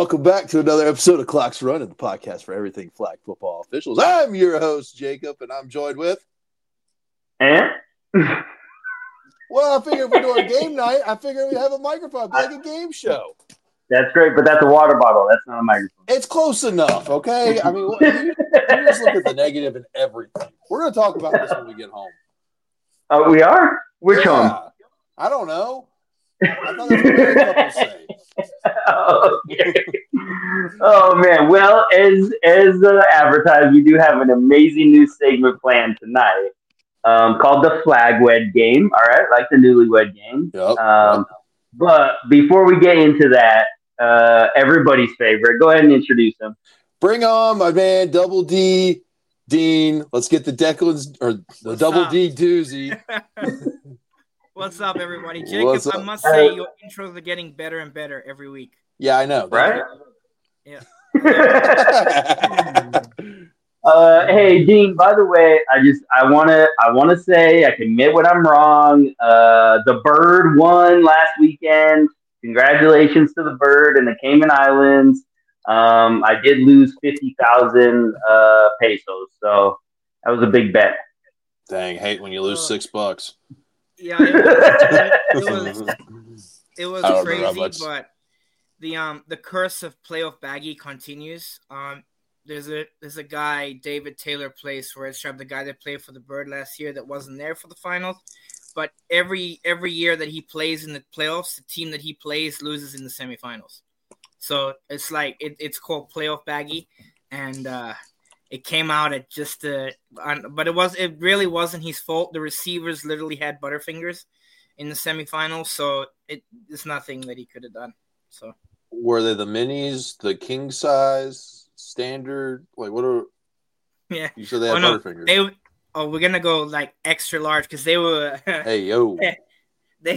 welcome back to another episode of Clocks Running, the podcast for everything flag football officials. I'm your host, Jacob, and I'm joined with... And? Well, I figured if we're doing game night, I figured we'd have a microphone, like a game show. That's great, but that's a water bottle. That's not a microphone. It's close enough, okay? I mean, you just look at the negative in everything. We're going to talk about this when we get home. Oh, we are? Which home? I don't know. I thought that's what the couple say. Okay. Oh, man. Well, as advertised, we do have an amazing new segment planned tonight called the Flag Wed Game. All right, like the Newlywed Game. Yep. But before we get into that, everybody's favorite, go ahead and introduce him. Bring on my man, Double D, Dean. Let's get the Declan's or the What's Double up? D doozy. What's up, everybody? Jacob, I must say your intros are getting better and better every week. Yeah, I know. Right? Yeah. Hey Dean, by the way, I wanna say I can admit when I'm wrong. The Bird won last weekend. Congratulations to the Bird and the Cayman Islands. I did lose 50,000 pesos, so that was a big bet. Dang, hate when you lose $6. Yeah, it was I don't remember how crazy, much. but the curse of playoff baggy continues. There's a guy, David Taylor plays for it. The guy that played for the Bird last year that wasn't there for the finals. But every year that he plays in the playoffs, the team that he plays loses in the semifinals. So it's like it's called playoff baggy, and it came out at just but it really wasn't his fault. The receivers literally had butterfingers in the semifinals, so it's nothing that he could have done. So Were they the minis, the king size, standard? Like what are? Yeah, You said they had butterfingers. We're gonna go like extra large because they were. Hey yo. They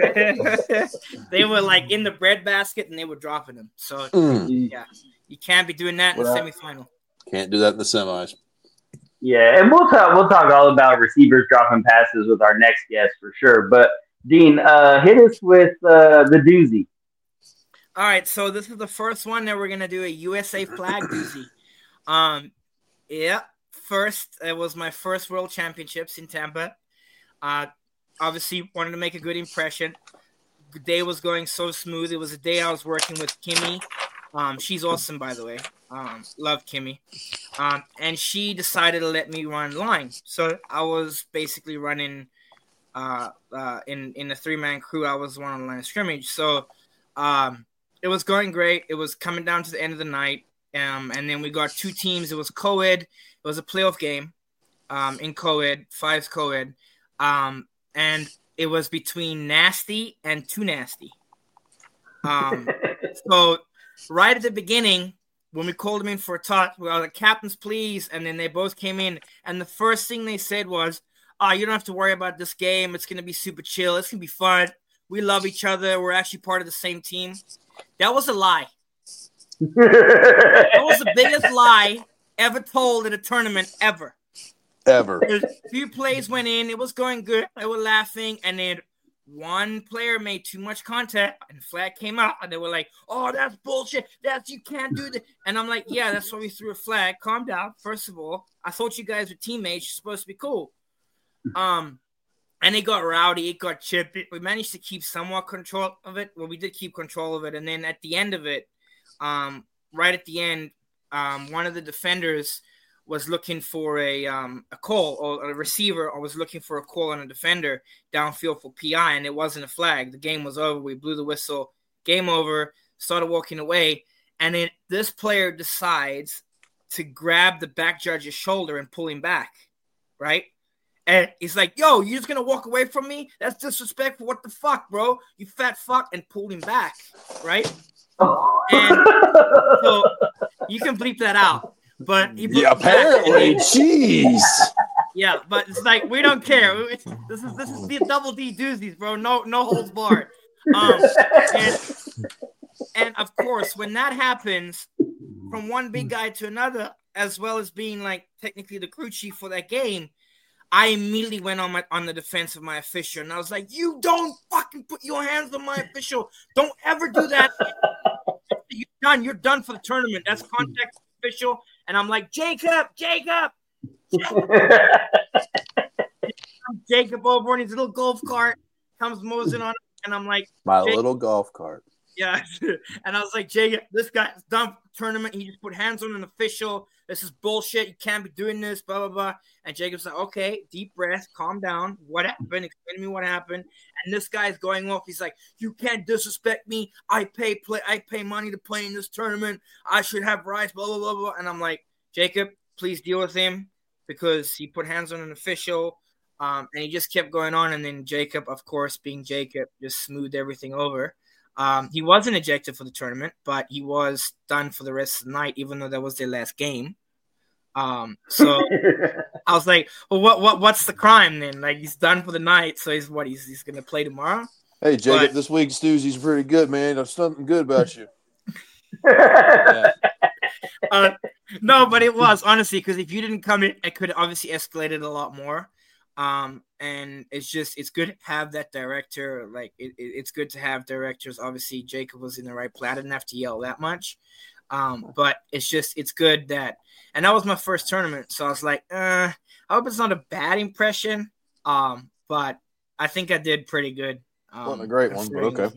were like in the bread basket and they were dropping them. So yeah, you can't be doing that in the semifinal. Can't do that in the semis. Yeah, and we'll talk all about receivers dropping passes with our next guest for sure. But Dean, hit us with the doozy. All right, so this is the first one that we're gonna do a USA flag doozy. Yeah, first it was my first World Championships in Tampa. Obviously wanted to make a good impression. The day was going so smooth. It was a day I was working with Kimmy. She's awesome, by the way. Love Kimmy. And she decided to let me run line. So I was basically running in a 3-man crew. I was one on the line of scrimmage. So it was going great. It was coming down to the end of the night. And then we got 2 teams. It was co-ed. It was a playoff game in co-ed, 5's co-ed. And it was between Nasty and Too Nasty. So right at the beginning, when we called them in for a talk, we were like, captains, please. And then they both came in. And the first thing they said was, you don't have to worry about this game. It's going to be super chill. It's going to be fun. We love each other. We're actually part of the same team. That was a lie. That was the biggest lie ever told at a tournament ever. A few plays went in. It was going good. They were laughing. And then one player made too much contact and the flag came out. And they were like, oh, that's bullshit. You can't do that. And I'm like, yeah, that's why we threw a flag. Calm down. First of all, I thought you guys were teammates. You're supposed to be cool. And it got rowdy. It got chippy. We managed to keep somewhat control of it. Well, we did keep control of it. And then at the end of it, right at the end, one of the defenders was looking for a call, or a receiver, or was looking for a call on a defender downfield for PI, and it wasn't a flag. The game was over. We blew the whistle. Game over. Started walking away, and then this player decides to grab the back judge's shoulder and pull him back, right? And he's like, yo, you just going to walk away from me? That's disrespectful. What the fuck, bro? You fat fuck, and pulled him back, right? And so you can bleep that out. But yeah, apparently, jeez. Yeah, but it's like we don't care. This is the Double D doozies, bro. No holds barred. And of course, when that happens, from one big guy to another, as well as being like technically the crew chief for that game, I immediately went on the defense of my official, and I was like, "You don't fucking put your hands on my official. Don't ever do that. You're done for the tournament. That's contact official. And I'm like, Jacob. Jacob over in his little golf cart comes moseying on, and I'm like, my little golf cart. Yeah, and I was like, Jacob, this guy's done for the tournament. He just put hands on an official. This is bullshit. You can't be doing this, blah, blah, blah. And Jacob's like, okay, deep breath, calm down. What happened? Explain to me what happened. And this guy's going off. He's like, you can't disrespect me. I pay money to play in this tournament. I should have rights, blah, blah, blah, blah. And I'm like, Jacob, please deal with him because he put hands on an official. And he just kept going on. And then Jacob, of course, being Jacob, just smoothed everything over. He wasn't ejected for the tournament, but he was done for the rest of the night, even though that was their last game. So I was like, well, what's the crime then? Like, he's done for the night, so he's going to play tomorrow? Hey, Jacob, this week Stoozy's pretty good, man. There's something good about you. Yeah. No, but it was, honestly, because if you didn't come in, it could have obviously escalated a lot more. And it's good to have that director. Like it's good to have directors. Obviously, Jacob was in the right play. I didn't have to yell that much. But it's good that, and that was my first tournament. So I was like, I hope it's not a bad impression. But I think I did pretty good. Wasn't a great one, but okay.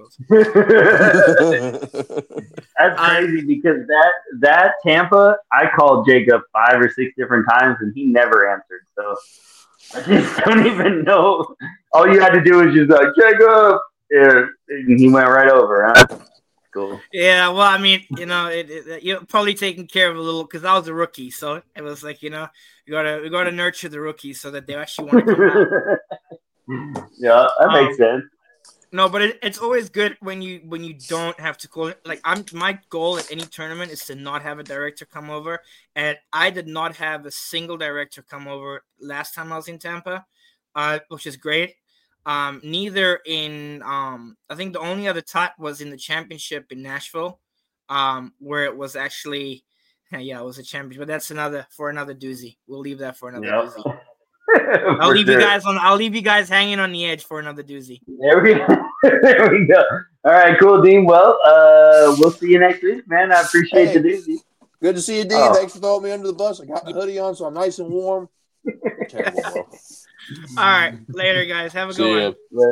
That's crazy because that Tampa, I called Jacob 5 or 6 different times and he never answered. So I just don't even know. All you had to do was just like, Jacob. Yeah, and he went right over, huh? Cool. Yeah, well, I mean, you're probably taking care of a little because I was a rookie, so it was like, we gotta nurture the rookies so that they actually want to come out. Yeah, that makes sense. No, but it's always good when you don't have to call it. Like my goal at any tournament is to not have a director come over, and I did not have a single director come over last time I was in Tampa, which is great. Neither in I think the only other time was in the championship in Nashville, where it was actually it was a championship, but that's for another doozy. We'll leave that for another doozy. I'll leave you guys hanging on the edge for another doozy. There we go. All right, cool, Dean. Well, we'll see you next week, man. I appreciate the doozy. Good to see you, Dean. Thanks for throwing me under the bus. I got the hoodie on, so I'm nice and warm. Terrible, bro. All right, later, guys. Have a good one.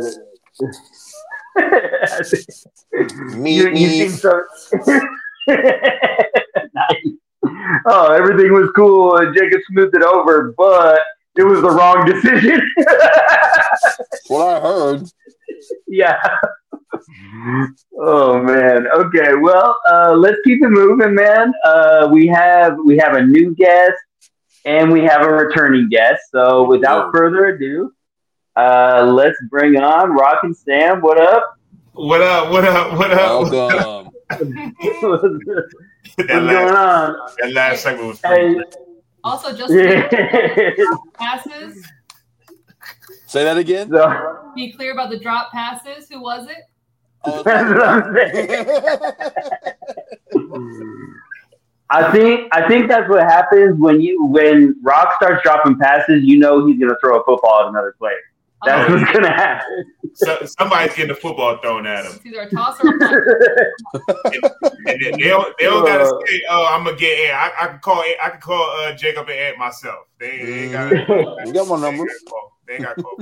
Later. You seem so nice. Oh, everything was cool, and Jacob smoothed it over, but it was the wrong decision. What I heard. Yeah. Oh man. Okay. Well, let's keep it moving, man. We have a new guest and we have a returning guest. So without further ado, let's bring on Rock and Sam. What up? What up? Welcome. What's going on? That last segment was pretty great. Also, just passes. Say that again. So, be clear about the drop passes. Who was it? Oh, that's what I'm saying. I think that's what happens when Rock starts dropping passes. You know he's gonna throw a football at another player. That's what's gonna happen. So, somebody's getting a football thrown at him. It's either a toss or a punt. and then they don't gotta say, "Oh, I'm gonna get Ant." I can call Jacob and Ant myself. They ain't gotta. You got my number. They ain't got to call.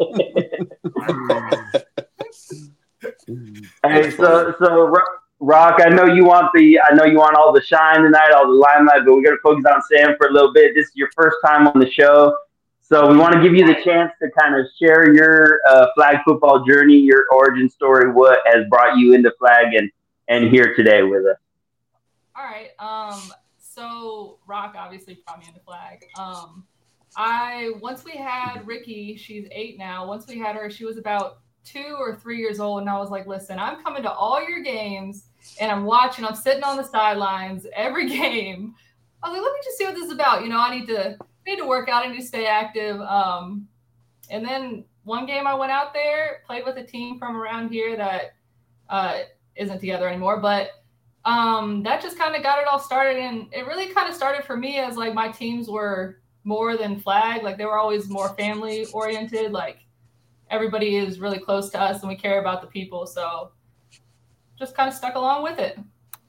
Hey, so Rock, I know you want all the shine tonight, all the limelight, but we're gonna focus on Sam for a little bit. This is your first time on the show. So we want to give you the chance to kind of share your flag football journey, your origin story, what has brought you into flag and here today with us. All right. So Rock obviously brought me into flag. Once we had Ricky, she's 8 now. Once we had her, she was about 2 or 3 years old, and I was like, listen, I'm coming to all your games, and I'm sitting on the sidelines every game. I was like, let me just see what this is about. I need to work out. I need to stay active. And then one game I went out there, played with a team from around here that isn't together anymore. But that just kind of got it all started. And it really kind of started for me as like my teams were more than flag. Like they were always more family oriented. Like everybody is really close to us and we care about the people. So just kind of stuck along with it.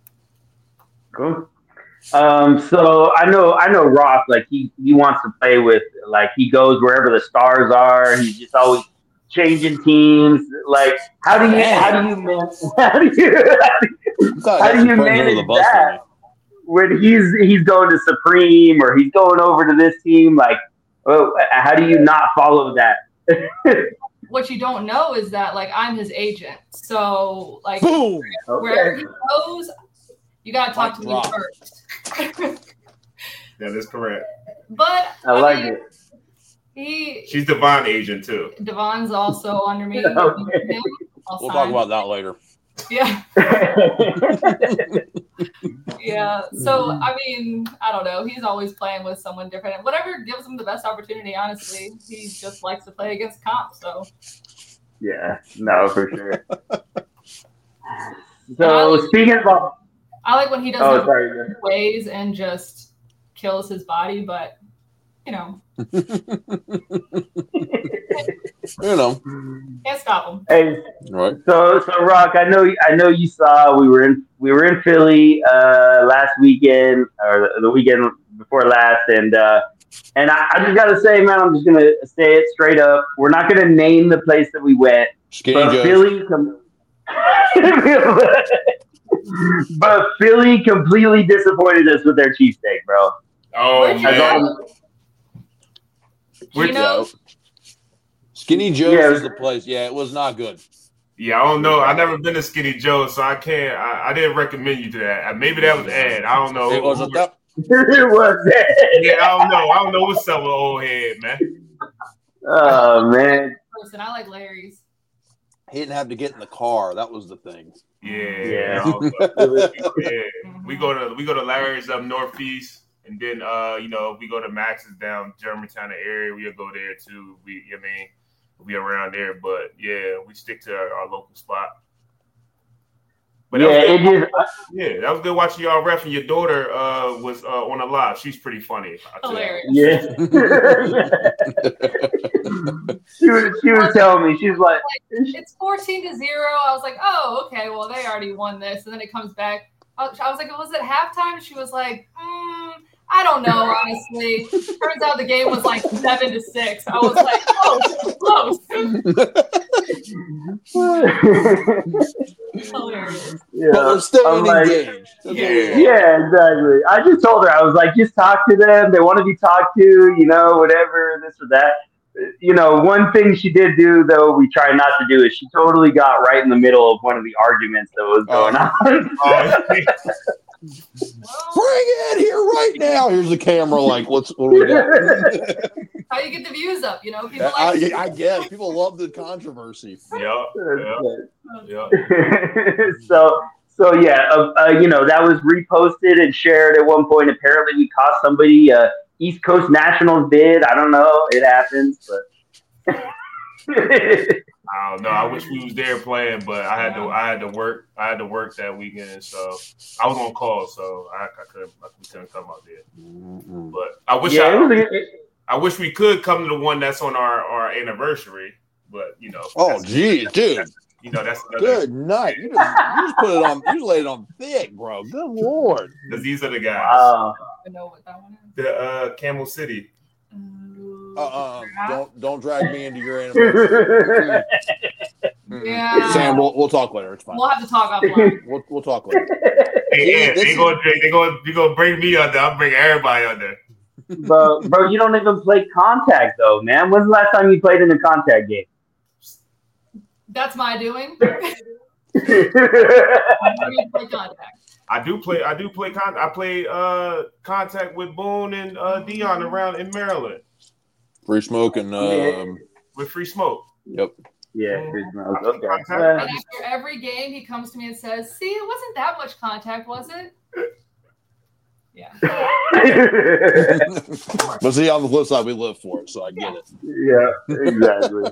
Cool. So I know Ross, like he wants to play with, like he goes wherever the stars are. He's just always changing teams. Like how do you manage that when he's going to Supreme or he's going over to this team? Like, how do you not follow that? What you don't know is that like I'm his agent, so like wherever he goes, you gotta talk to me first. That is correct. But I like it. She's Devon agent too. Devon's also under me. Okay. We'll talk about that later. Yeah. Yeah. So I mean, I don't know. He's always playing with someone different. Whatever gives him the best opportunity, honestly. He just likes to play against comp, so yeah, no, for sure. So speaking of, I like when he does ways and just kills his body, but you know. Can't stop him. Hey, right. So Rock, I know you saw we were in Philly last weekend or the weekend before last, and I just gotta say, man, I'm just gonna say it straight up. We're not gonna name the place that we went, but Philly completely disappointed us with their cheesesteak, bro. Oh man. Skinny Joe's is the place. Yeah, it was not good. Yeah, I don't know. I've never been to Skinny Joe's, so I can't. I didn't recommend you to that. Maybe that was Ed. I don't know. It wasn't that. It was Ed. Yeah, I don't know. I don't know what's up with old head, man. Oh man. Person, I like Larry's. He didn't have to get in the car. That was the thing. Yeah. We go to Larry's up northeast. And then, we go to Max's down Germantown area. We'll go there too. We'll be around there. But yeah, we stick to our local spot. But that was good watching y'all ref. And your daughter was on a live. She's pretty funny. Hilarious. Yeah. she was telling me, she's like, it's 14-0. I was like, oh, okay. Well, they already won this. And then it comes back. I was like, was it halftime? She was like, I don't know, honestly. Turns out the game was like 7-6. I was like, oh, close. Hilarious. Yeah. But we're still engaged. Yeah, exactly. I just told her, I was like, just talk to them. They want to be talked to, whatever, this or that. One thing she did do, though, we try not to do, is she totally got right in the middle of one of the arguments that was going on. Bring it here right now. Here's the camera. Like, what do we got? How you get the views up? People I guess people love the controversy. Yeah. So yeah, that was reposted and shared at one point. Apparently, we cost somebody East Coast Nationals bid. I don't know. It happens, but I don't know. I wish we was there playing, but I had to work. I had to work that weekend, so I was on call, so we couldn't come out there. Mm-hmm. But I wish we could come to the one that's on our anniversary. But oh geez, dude. That's good night. You just put it on. You just laid it on thick, bro. Good lord. Because these are the guys. I know what that one is. The Camel City. Don't drag me into your anniversary. Yeah. Sam, we'll talk later. It's fine. We'll have to talk offline. We'll talk later. Hey, they gonna bring me under. I'll bring everybody under. Bro, you don't even play contact though, man. When's the last time you played in a contact game? That's my doing. I do play contact. I play contact with Boone and Dion around in Maryland. Free Smoke and with Free Smoke. Yep. Yeah, Free Smoke. Okay. And after every game, he comes to me and says, "See, it wasn't that much contact, was it?" Yeah. But see, on the flip side, we live for it, so I get it. Yeah, exactly.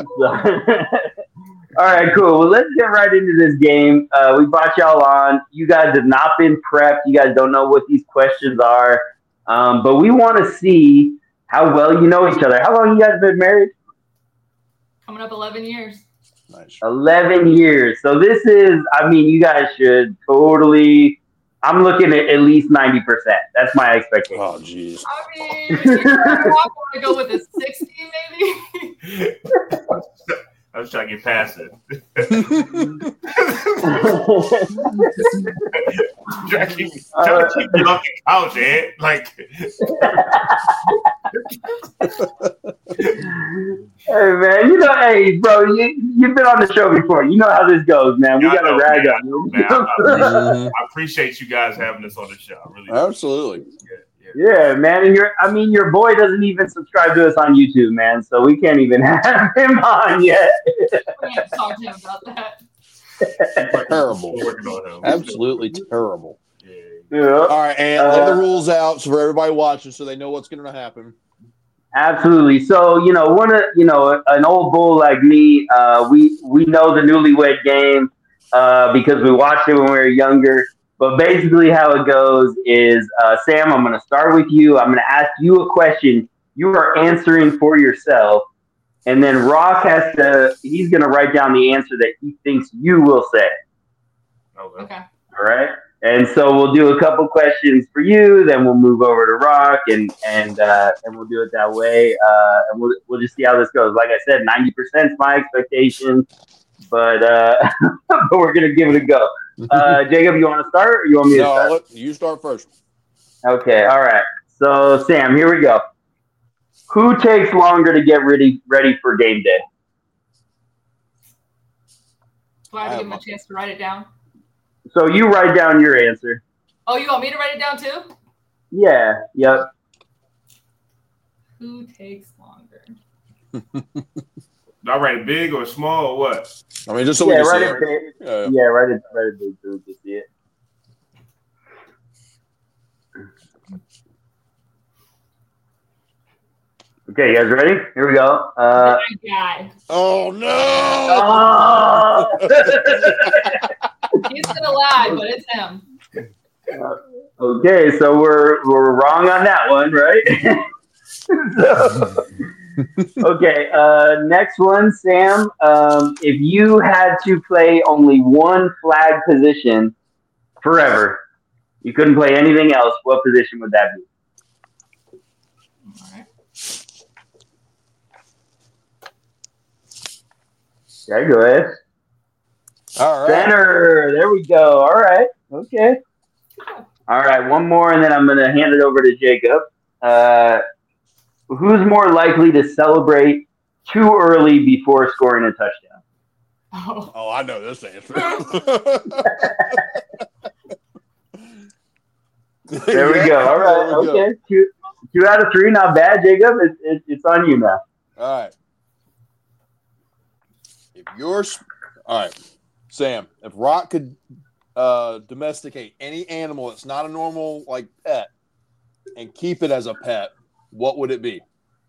All right, cool. Well, let's get right into this game. We brought y'all on. You guys have not been prepped. You guys don't know what these questions are. But we want to see how well you know each other. How long you guys been married? Coming up 11 years. Nice. 11 years. So this is, you guys should totally I'm looking at least 90%. That's my expectation. Oh, jeez. I mean, I want to go with a 60, maybe. I was trying to get past it. trying to keep me off the couch, Ed. Like, hey man, hey bro, you've been on the show before. You know how this goes, man. We gotta rag on you. I appreciate you guys having us on the show. I really absolutely. Yeah, man. And your boy doesn't even subscribe to us on YouTube, man. So we can't even have him on yet. We have to talk to him about that. Terrible. Absolutely terrible. Yeah. All right, and lay the rules out so for everybody watching, so they know what's going to happen. Absolutely. So an old bull like me, we know the Newlywed Game because we watched it when we were younger. But basically how it goes is, Sam, I'm going to start with you. I'm going to ask you a question. You are answering for yourself. And then Rock he's going to write down the answer that he thinks you will say. Okay. All right. And so we'll do a couple questions for you. Then we'll move over to Rock and we'll do it that way. And we'll just see how this goes. Like I said, 90% is my expectation, but we're going to give it a go. Jacob, you want to start or you want me to start? You start first. Okay, all right. So, Sam, here we go. Who takes longer to get ready for game day? Do I have to give him a chance to write it down? So you write down your answer. Oh, you want me to write it down too? Yeah, yep. Who takes longer? Do I write it big or small or what? I mean, just so we can write see it it. big. Yeah, write it big so we can see it. Okay, you guys ready? Here we go. Guy. Oh no! Oh! He's gonna lie, but it's him. Okay, so we're wrong on that one, right? Okay, next one, Sam. If you had to play only one flag position forever, you couldn't play anything else, what position would that be? All right. Okay, go ahead. All right. Center. There we go. All right. Okay. All right. One more, and then I'm going to hand it over to Jacob. Who's more likely to celebrate too early before scoring a touchdown? Oh, I know this answer. There we go. All right. Okay. Two out of three. Not bad, Jacob. It's on you now. All right. All right, Sam, if Rock could domesticate any animal that's not a normal pet and keep it as a pet, what would it be?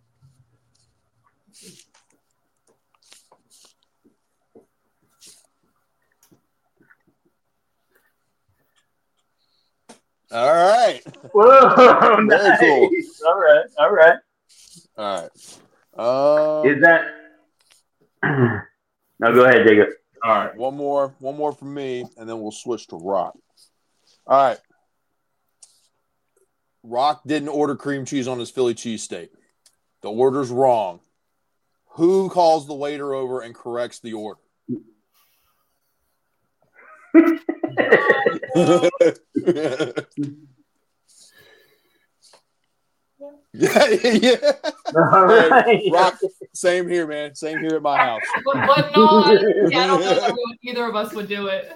All right. Whoa, Very cool. All right. Is that? No, go ahead, Jacob. All right. One more from me, and then we'll switch to Rock. All right. Rock didn't order cream cheese on his Philly cheesesteak. The order's wrong. Who calls the waiter over and corrects the order? Yeah. All right. Hey, Rock, same here, man. Same here at my house. But no, I don't know that either of us would do it.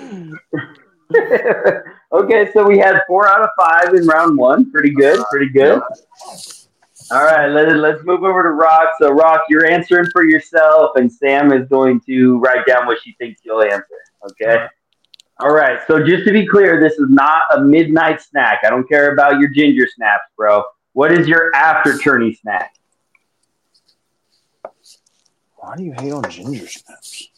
Okay, so we had 4 out of 5 in round 1. Pretty good. All right, let's move over to Rock. So, Rock, you're answering for yourself, and Sam is going to write down what she thinks you'll answer. Okay? All right, so just to be clear, this is not a midnight snack. I don't care about your ginger snaps, bro. What is your after-tourney snack? Why do you hate on ginger snaps?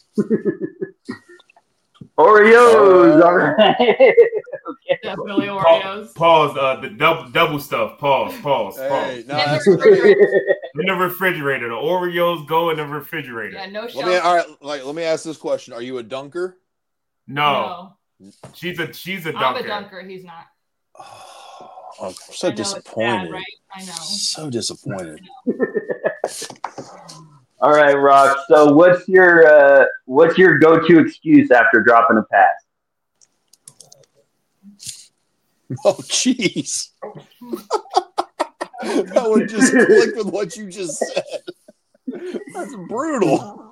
Oreos. All right. Okay. Definitely Oreos. Pause. The double stuff. Pause. Hey, no, in the refrigerator. The Oreos go in the refrigerator. Yeah, no shot. Let me ask this question: are you a dunker? No. She's a dunker. I'm a dunker. He's not. Oh, I'm so disappointed. Bad, right? I know. So disappointed. All right, Rock. So what's your go-to excuse after dropping a pass? Oh, jeez. That would just click with what you just said. That's brutal.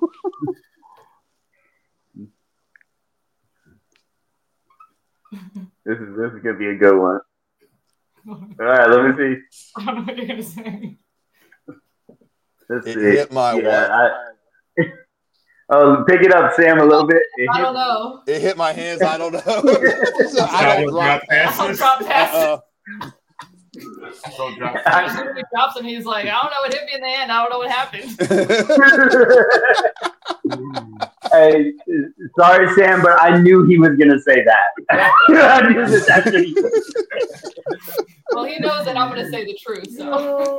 This is gonna be a good one. All right, let me see. I don't know what you're gonna say. Let's It see. hit my Oh, pick it up, Sam, a little bit. I don't know. It hit my hands. I don't know. I don't drop I'll drop passes. Don't drop He drops him. He's like, I don't know what hit me in the hand. I don't know what happened. Hey, sorry, Sam, but I knew he was gonna say that. I knew this after he. Well, he knows that I'm gonna say the truth. So.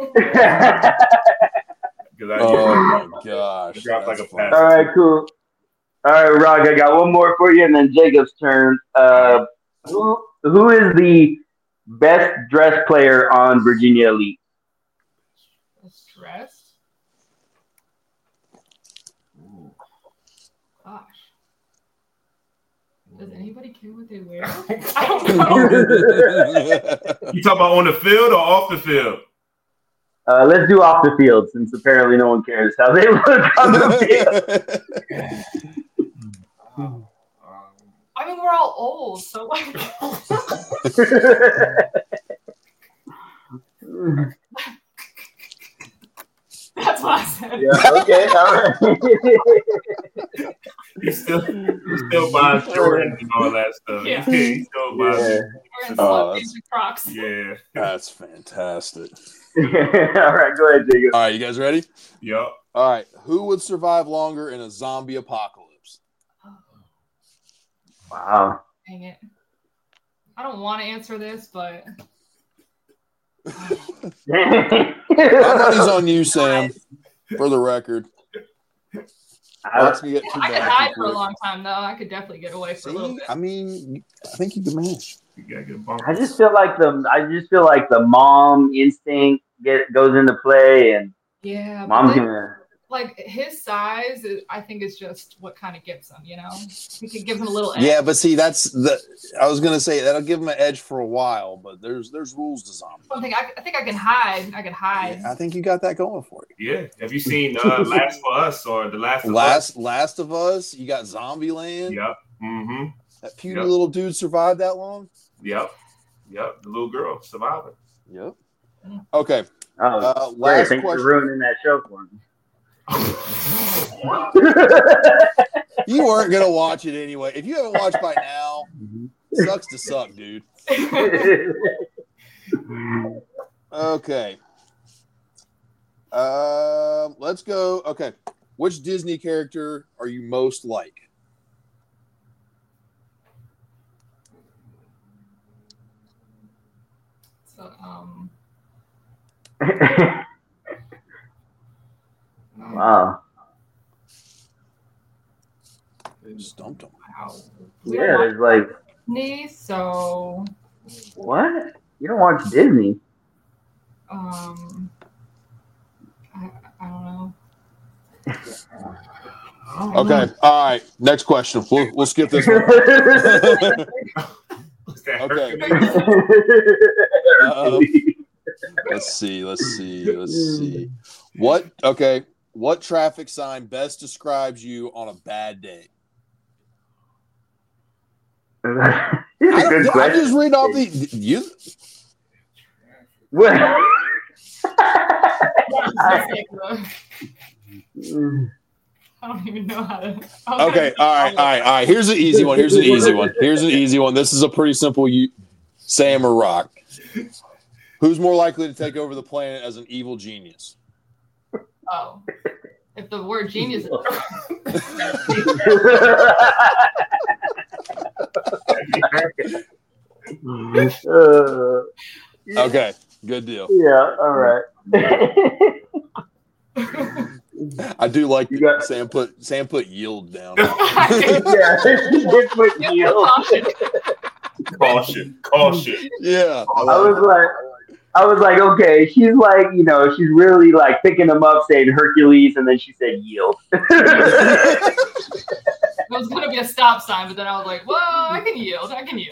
Oh my gosh! Dropped like a pass. All right, cool. All right, Rock, I got one more for you, and then Jacob's turn. Who is the best dressed player on Virginia Elite? Dressed? Gosh. Does anybody care what they wear? I don't know. You talking about on the field or off the field? Let's do off the field, since apparently no one cares how they look on the field. I mean, we're all old, so like. That's what I said. Yeah, okay, all right. He's still buying Jordans and all that stuff. Yeah. He's still buying. Wearing sweatpants and Crocs. Yeah. That's fantastic. All right, go ahead, Jacob. All right, you guys ready? Yep. All right. Who would survive longer in a zombie apocalypse? Wow. Dang it. I don't want to answer this, but. My money's on you, Sam. For the record. I could hide for a long time, though. I could definitely get away for a little bit. I mean, I think you can manage. You gotta get bumped. I just feel like the mom instinct goes into play, and Yeah, mom's gonna. Like his size, I think is just what kind of gives him. You know, we could give him a little edge. Yeah, but see, I was gonna say that'll give him an edge for a while, but there's rules to zombies. I think I can hide. I can hide. Yeah, I think you got that going for you. Yeah. Have you seen Last of Us or The Last of Us? Last of Us. You got Zombieland. Yep. Mm-hmm. That puny little dude survived that long. Yep. The little girl surviving. Yep. Okay. Oh, last thanks question. for ruining that show for me. You weren't gonna watch it anyway. If you haven't watched by now, sucks to suck, dude. Okay. Let's go. Okay. Which Disney character are you most like? So, Wow. Stumped him. wow. Yeah, there's like Disney, so what? You don't watch Disney? I don't know. Okay. All right. Next question. We'll skip this one. Okay. Let's see. What traffic sign best describes you on a bad day? It's a good I question. just read off the you. I don't even know how to. Okay. All right. Here's an easy one. Here's an easy one. This is a pretty simple. Sam or Rock. Who's more likely to take over the planet as an evil genius? Oh, if the word genius. Okay. Good deal. Yeah. All right. I do like Sam put yield down. Yeah, he did put yield. Caution. Yeah, I was like, okay, she's like, she's really like picking him up, saying Hercules, and then she said yield. It was going to be a stop sign, but then I was like, whoa, I can yield.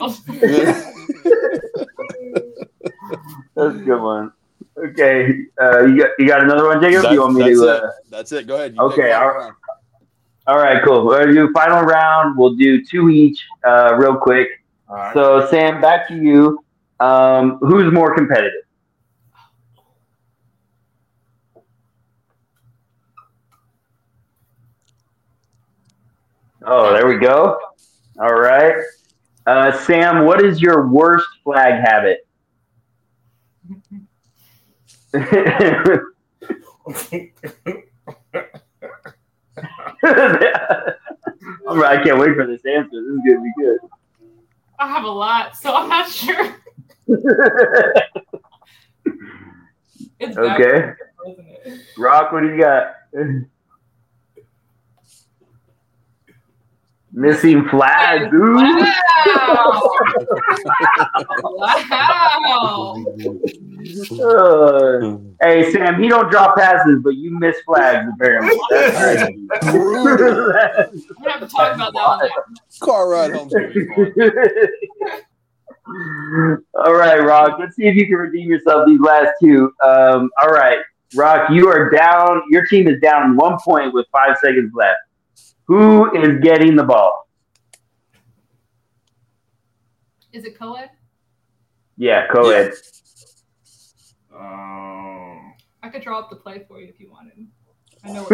That's a good one. Okay, you got another one, Jacob? You want me to? That's it. Go ahead. Okay, all right, cool. We're gonna do final round. We'll do 2 each, real quick. All right. So, Sam, back to you. Who's more competitive? Oh, there we go. All right, Sam, what is your worst flag habit? I can't wait for this answer. This is gonna be good. I have a lot, so I'm not sure. It's okay. Isn't it? Rock, what do you got? Missing flags. Ooh. Wow. Hey, Sam, he don't drop passes, but you miss flags, apparently. That's crazy. We're going to have to talk about that one. Car ride home. All right, Rock. Let's see if you can redeem yourself these last 2. All right, Rock, you are down. Your team is down 1 point with 5 seconds left. Who is getting the ball? Is it co-ed? Yeah, co-ed. I could draw up the play for you if you wanted. I know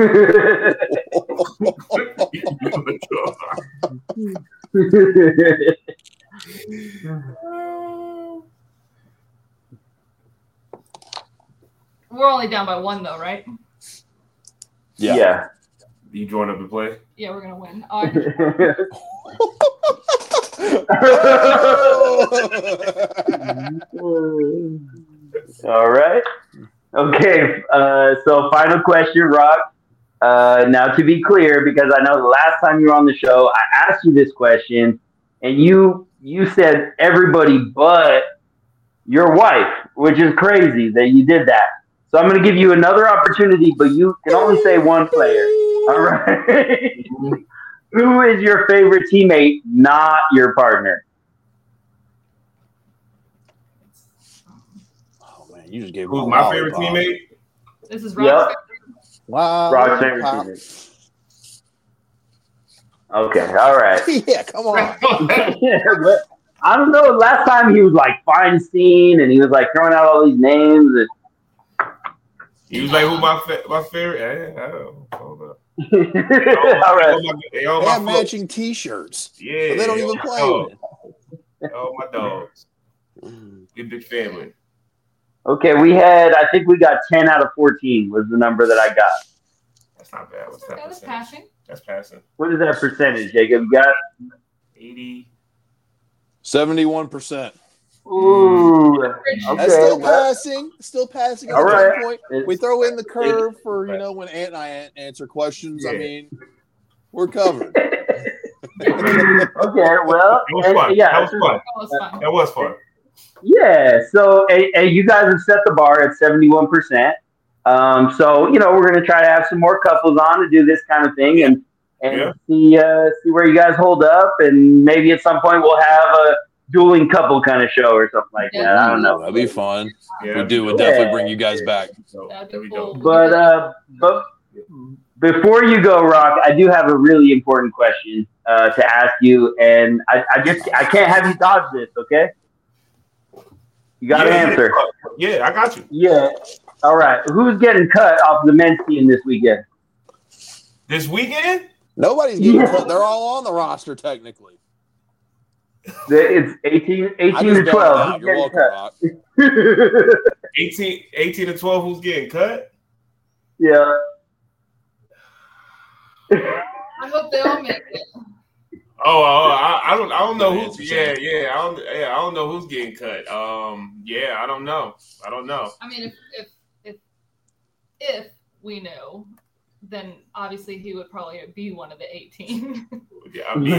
We're only down by 1, though, right? Yeah. You join up and play? Yeah, we're gonna win. All right. Okay. So final question, Rock. Now to be clear, because I know the last time you were on the show, I asked you this question, and you said everybody but your wife, which is crazy that you did that. So I'm going to give you another opportunity, but you can only say one player. All right. Who is your favorite teammate, not your partner? Oh man, you just gave Who's my favorite teammate? This is Rock's Wow. Rock's favorite teammate. Okay, all right. Yeah, come on. I don't know. Last time he was like Feinstein, and he was like throwing out all these names. And... He was like, "Who my favorite?" I don't know. All right. They have matching T-shirts. Yeah, but they don't even play with it. Oh, my dogs. Good big family. Okay, I think we got 10 out of 14 was the number that I got. That's not bad. What's that? That's passing. That's passing. What is that percentage, Jacob? You got 80. 71%. Ooh. Okay. That's still passing. Still passing. All right. Point. We throw in the curve for, when Ant and I answer questions. Yeah. I mean, we're covered. Okay, well. That was fun. Yeah, That was fun. Yeah, so you guys have set the bar at 71%. So, we're going to try to have some more couples on to do this kind of thing and see where you guys hold up. And maybe at some point we'll have a dueling couple kind of show or something like that. I don't know. That'd be fun. Yeah, we'll definitely bring you guys back. That'd be cool. But before you go, Rock, I do have a really important question to ask you. And I can't have you dodge this, okay? You got to answer. Yeah, I got you. Yeah. All right. Who's getting cut off the men's team this weekend? This weekend? Nobody's getting cut. They're all on the roster, technically. It's 18 to 12. You're welcome, Rock. 18 to 12, who's getting cut? Yeah. I hope they all make it. I don't know who's I don't know who's getting cut. I don't know. I mean, if we knew, then obviously he would probably be one of the 18. Yeah, I mean,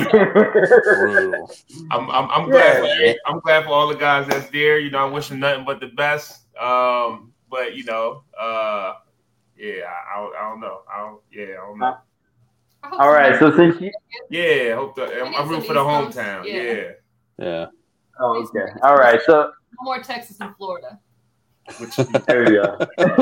I'm glad. I'm glad for all the guys that's there. You know, I wish them nothing but the best. But you know, yeah, I don't know. I don't know. All right, so since you, I'm rooting for the hometown. Yeah. Oh, okay. All right, so no more Texas and Florida. There you go. That's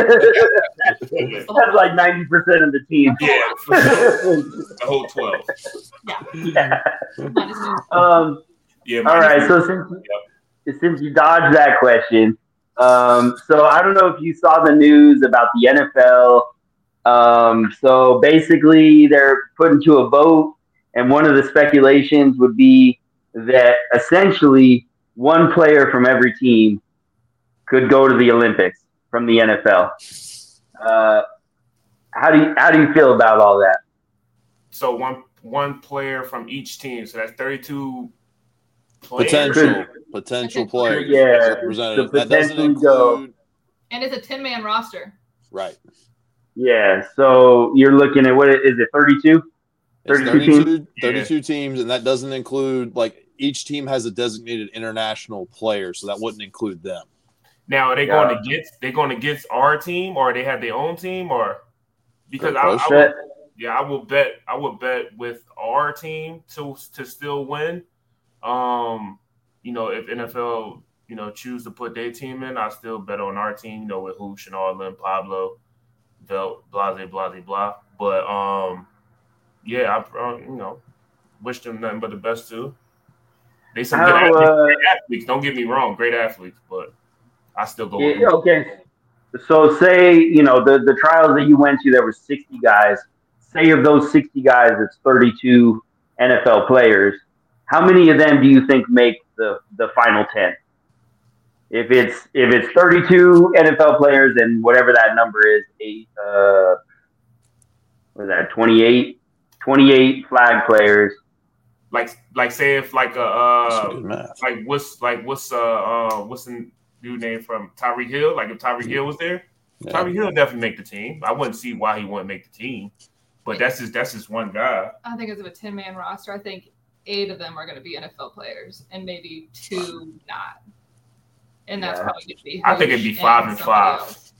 like 90% of the team. Yeah, for sure. The whole 12. Yeah. All right. So since you dodged that question, so I don't know if you saw the news about the NFL. So basically, they're putting to a vote, and one of the speculations would be that essentially one player from every team could go to the Olympics from the NFL. How do you feel about all that? So one player from each team. So that's 32 players. Potential players. Yeah. Representative. That doesn't include. And it's a 10-man roster. Right. Yeah. So you're looking at what is it? 32. 32 teams, and that doesn't include each team has a designated international player, so that wouldn't include them. Now, are they going against our team, or they have their own team, or because I would bet with our team to still win. You know, if NFL choose to put their team in, I still bet on our team. You know, with Hoosh and Arlen, Pablo, Velt, blah blah blah. But I wish them nothing but the best too. They some good athletes. Don't get me wrong, great athletes, but I still go with them. Okay. So say, the trials that you went to, there were 60 guys. Say of those 60 guys, it's 32 NFL players. How many of them do you think make the final 10? If it's 32 NFL players and whatever that number is, 28 flag players. Like say if what's the dude name from Tyreek Hill? Like if Tyreek Hill was there, Tyreek Hill definitely make the team. I wouldn't see why he wouldn't make the team, but that's just one guy. I think as of a 10-man roster, I think 8 of them are going to be NFL players and maybe 2 not, and that's probably going to be. I think it'd be 5 and 5.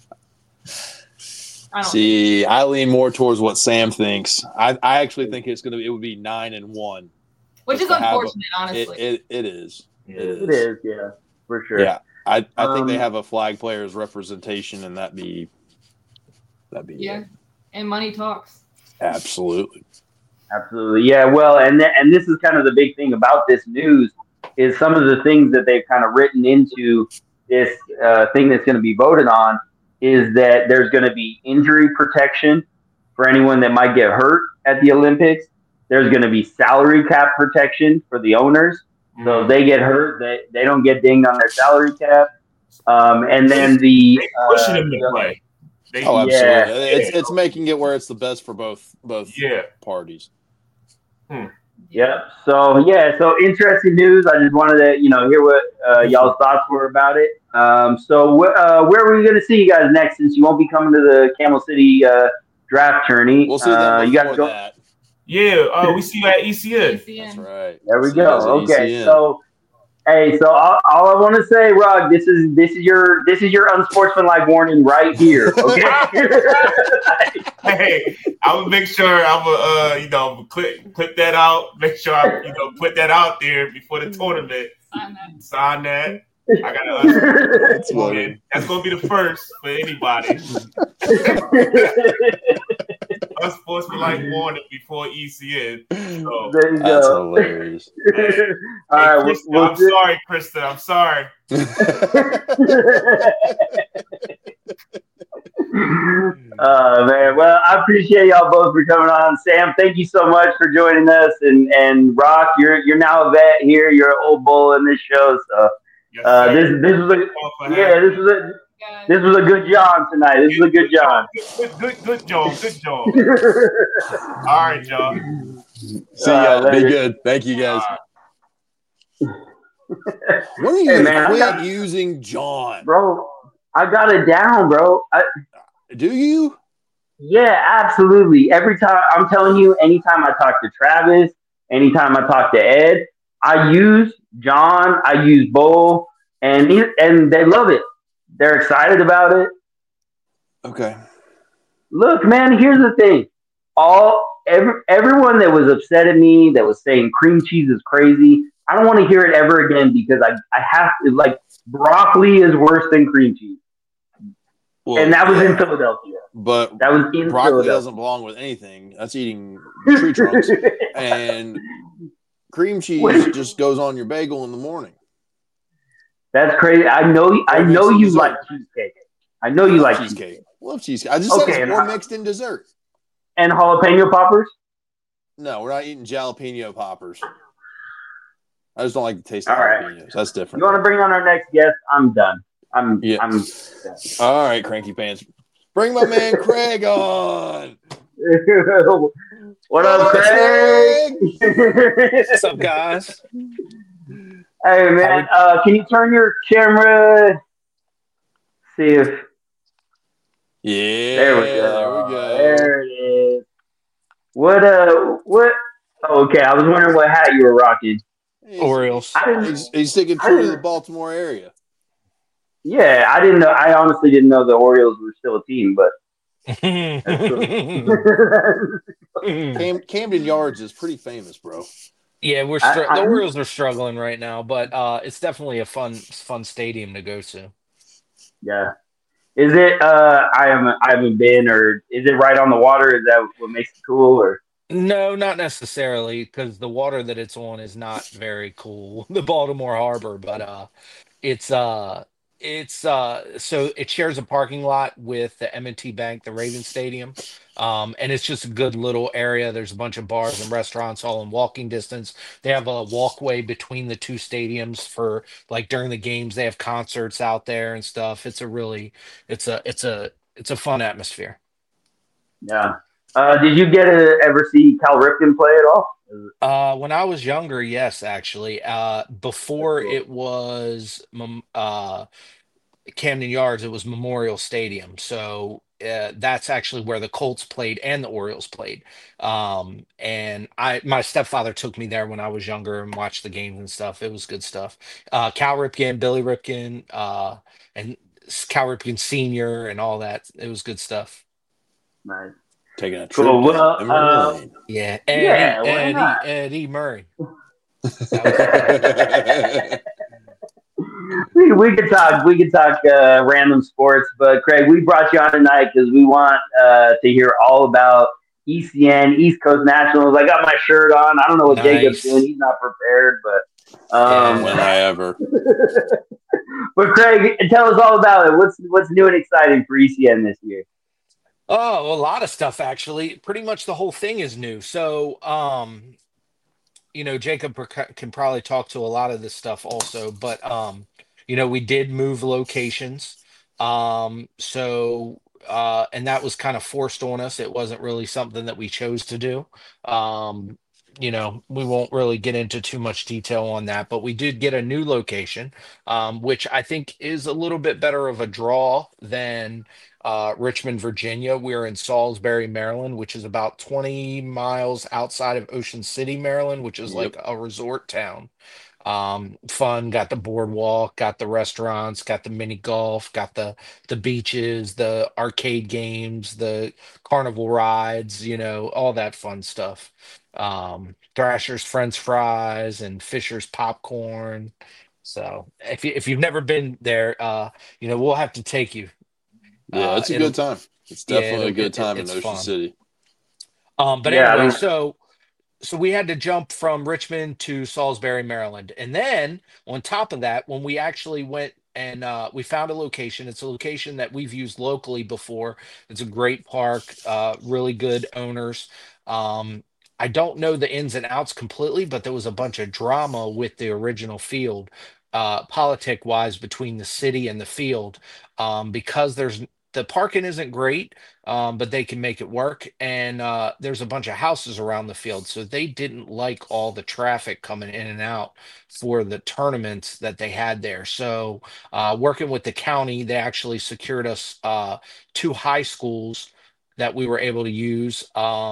See, I lean more towards what Sam thinks. I actually think it would be 9 and 1. Which is unfortunate, honestly. It is. It is, yeah, for sure. Yeah, I think they have a flag players representation, and that'd be yeah, and money talks. Absolutely, yeah. Well, and this is kind of the big thing about this news is some of the things that they've kind of written into this thing that's going to be voted on is that there's going to be injury protection for anyone that might get hurt at the Olympics. There's going to be salary cap protection for the owners. So if they get hurt, they don't get dinged on their salary cap. And then they pushing them to play. Absolutely. It's making it where it's the best for both parties. Yeah. So interesting news. I just wanted to hear what y'all's thoughts were about it. So where are we going to see you guys next? Since you won't be coming to the Camel City draft tourney, we'll see them you guys go. That. Yeah, we see you at ECN. That's right. There we go. Okay, so all I want to say, Rug, this is your unsportsmanlike warning right here. Okay. Hey, I will make sure I will clip that out. Make sure I put that out there before the tournament. Sign that. I gotta. That's gonna be the first for anybody. Unsportsmanlike warning before ECN. So, there you that's go. Hilarious. All right, Krista, I'm sorry, Krista. I'm sorry. Man. Well, I appreciate y'all both for coming on. Sam, thank you so much for joining us. And Rock, you're now a vet here. You're an old bull in this show. So this was a good John tonight. This was a good John. Good John. All right, John. See ya. Be good. Thank you, guys. When are you quit using John? Bro, I got it down, bro. Do you? Yeah, absolutely. Every time I'm telling you, anytime I talk to Travis, anytime I talk to Ed, I use John, I use Bo, and they love it. They're excited about it. Okay. Look, man, here's the thing. Everyone that was upset at me, that was saying cream cheese is crazy, I don't want to hear it ever again because I have to, like, broccoli is worse than cream cheese. Well, And that was in yeah, Philadelphia. but That was in broccoli Philadelphia. doesn't belong with anything. That's eating tree trunks. And cream cheese just goes on your bagel in the morning. That's crazy. I know you like cheesecake. I know you like cheesecake. Love cheesecake. I just said it's more mixed in dessert. And jalapeno poppers? No, we're not eating jalapeno poppers. I just don't like the taste of jalapenos. Right. That's different. You want to bring on our next guest? I'm done. I'm done. All right, Cranky Pants. Bring my man Craig on. What up, Craig? What's up, guys? Hey, man. Can you turn your camera? See if. Yeah. There we go. There it is. What? Oh, okay. I was wondering what hat you were rocking. Orioles. He's sticking true to the Baltimore area. Yeah, I didn't know. I honestly didn't know the Orioles were still a team, but Camden Yards is pretty famous, bro. Yeah, the Orioles are struggling right now, but it's definitely a fun stadium to go to. Yeah, is it? I haven't been, or is it right on the water? Is that what makes it cool, or? No, not necessarily, because the water that it's on is not very cool. The Baltimore Harbor, but it's so it shares a parking lot with the M&T Bank, the Ravens Stadium. And it's just a good little area. There's a bunch of bars and restaurants all in walking distance. They have a walkway between the two stadiums for like during the games. They have concerts out there and stuff. It's a fun atmosphere. Yeah. Did you ever see Cal Ripken play at all? When I was younger, yes, actually. Before it was Camden Yards, it was Memorial Stadium. So that's actually where the Colts played and the Orioles played. And my stepfather took me there when I was younger and watched the games and stuff. It was good stuff. Cal Ripken, Billy Ripken, and Cal Ripken Sr. and all that. It was good stuff. Nice. Taking a trip. Cool. Yeah, Eddie Murray. We could talk random sports, but Craig, we brought you on tonight because we want to hear all about ECN, East Coast Nationals. I got my shirt on. I don't know what Jacob's doing; he's not prepared, but when I ever. But Craig, tell us all about it. What's new and exciting for ECN this year? Oh, a lot of stuff actually. Pretty much the whole thing is new. So, Jacob can probably talk to a lot of this stuff also, but we did move locations. And that was kind of forced on us. It wasn't really something that we chose to do. We won't really get into too much detail on that, but we did get a new location, which I think is a little bit better of a draw than Richmond, Virginia. We're in Salisbury, Maryland, which is about 20 miles outside of Ocean City, Maryland, which is like a resort town. Fun, got the boardwalk, got the restaurants, got the mini golf, got the beaches, the arcade games, the carnival rides, all that fun stuff. Thrasher's French fries and Fisher's popcorn. So if you've never been there, we'll have to take you. Yeah, it's a good time. It's definitely a good time in Ocean City. But anyway, so we had to jump from Richmond to Salisbury, Maryland. And then on top of that, when we actually went and we found a location, it's a location that we've used locally before. It's a great park, really good owners. I don't know the ins and outs completely, but there was a bunch of drama with the original field, politic wise, between the city and the field, because the parking isn't great, but they can make it work. And there's a bunch of houses around the field. So they didn't like all the traffic coming in and out for the tournaments that they had there. So working with the county, they actually secured us 2 high schools that we were able to use.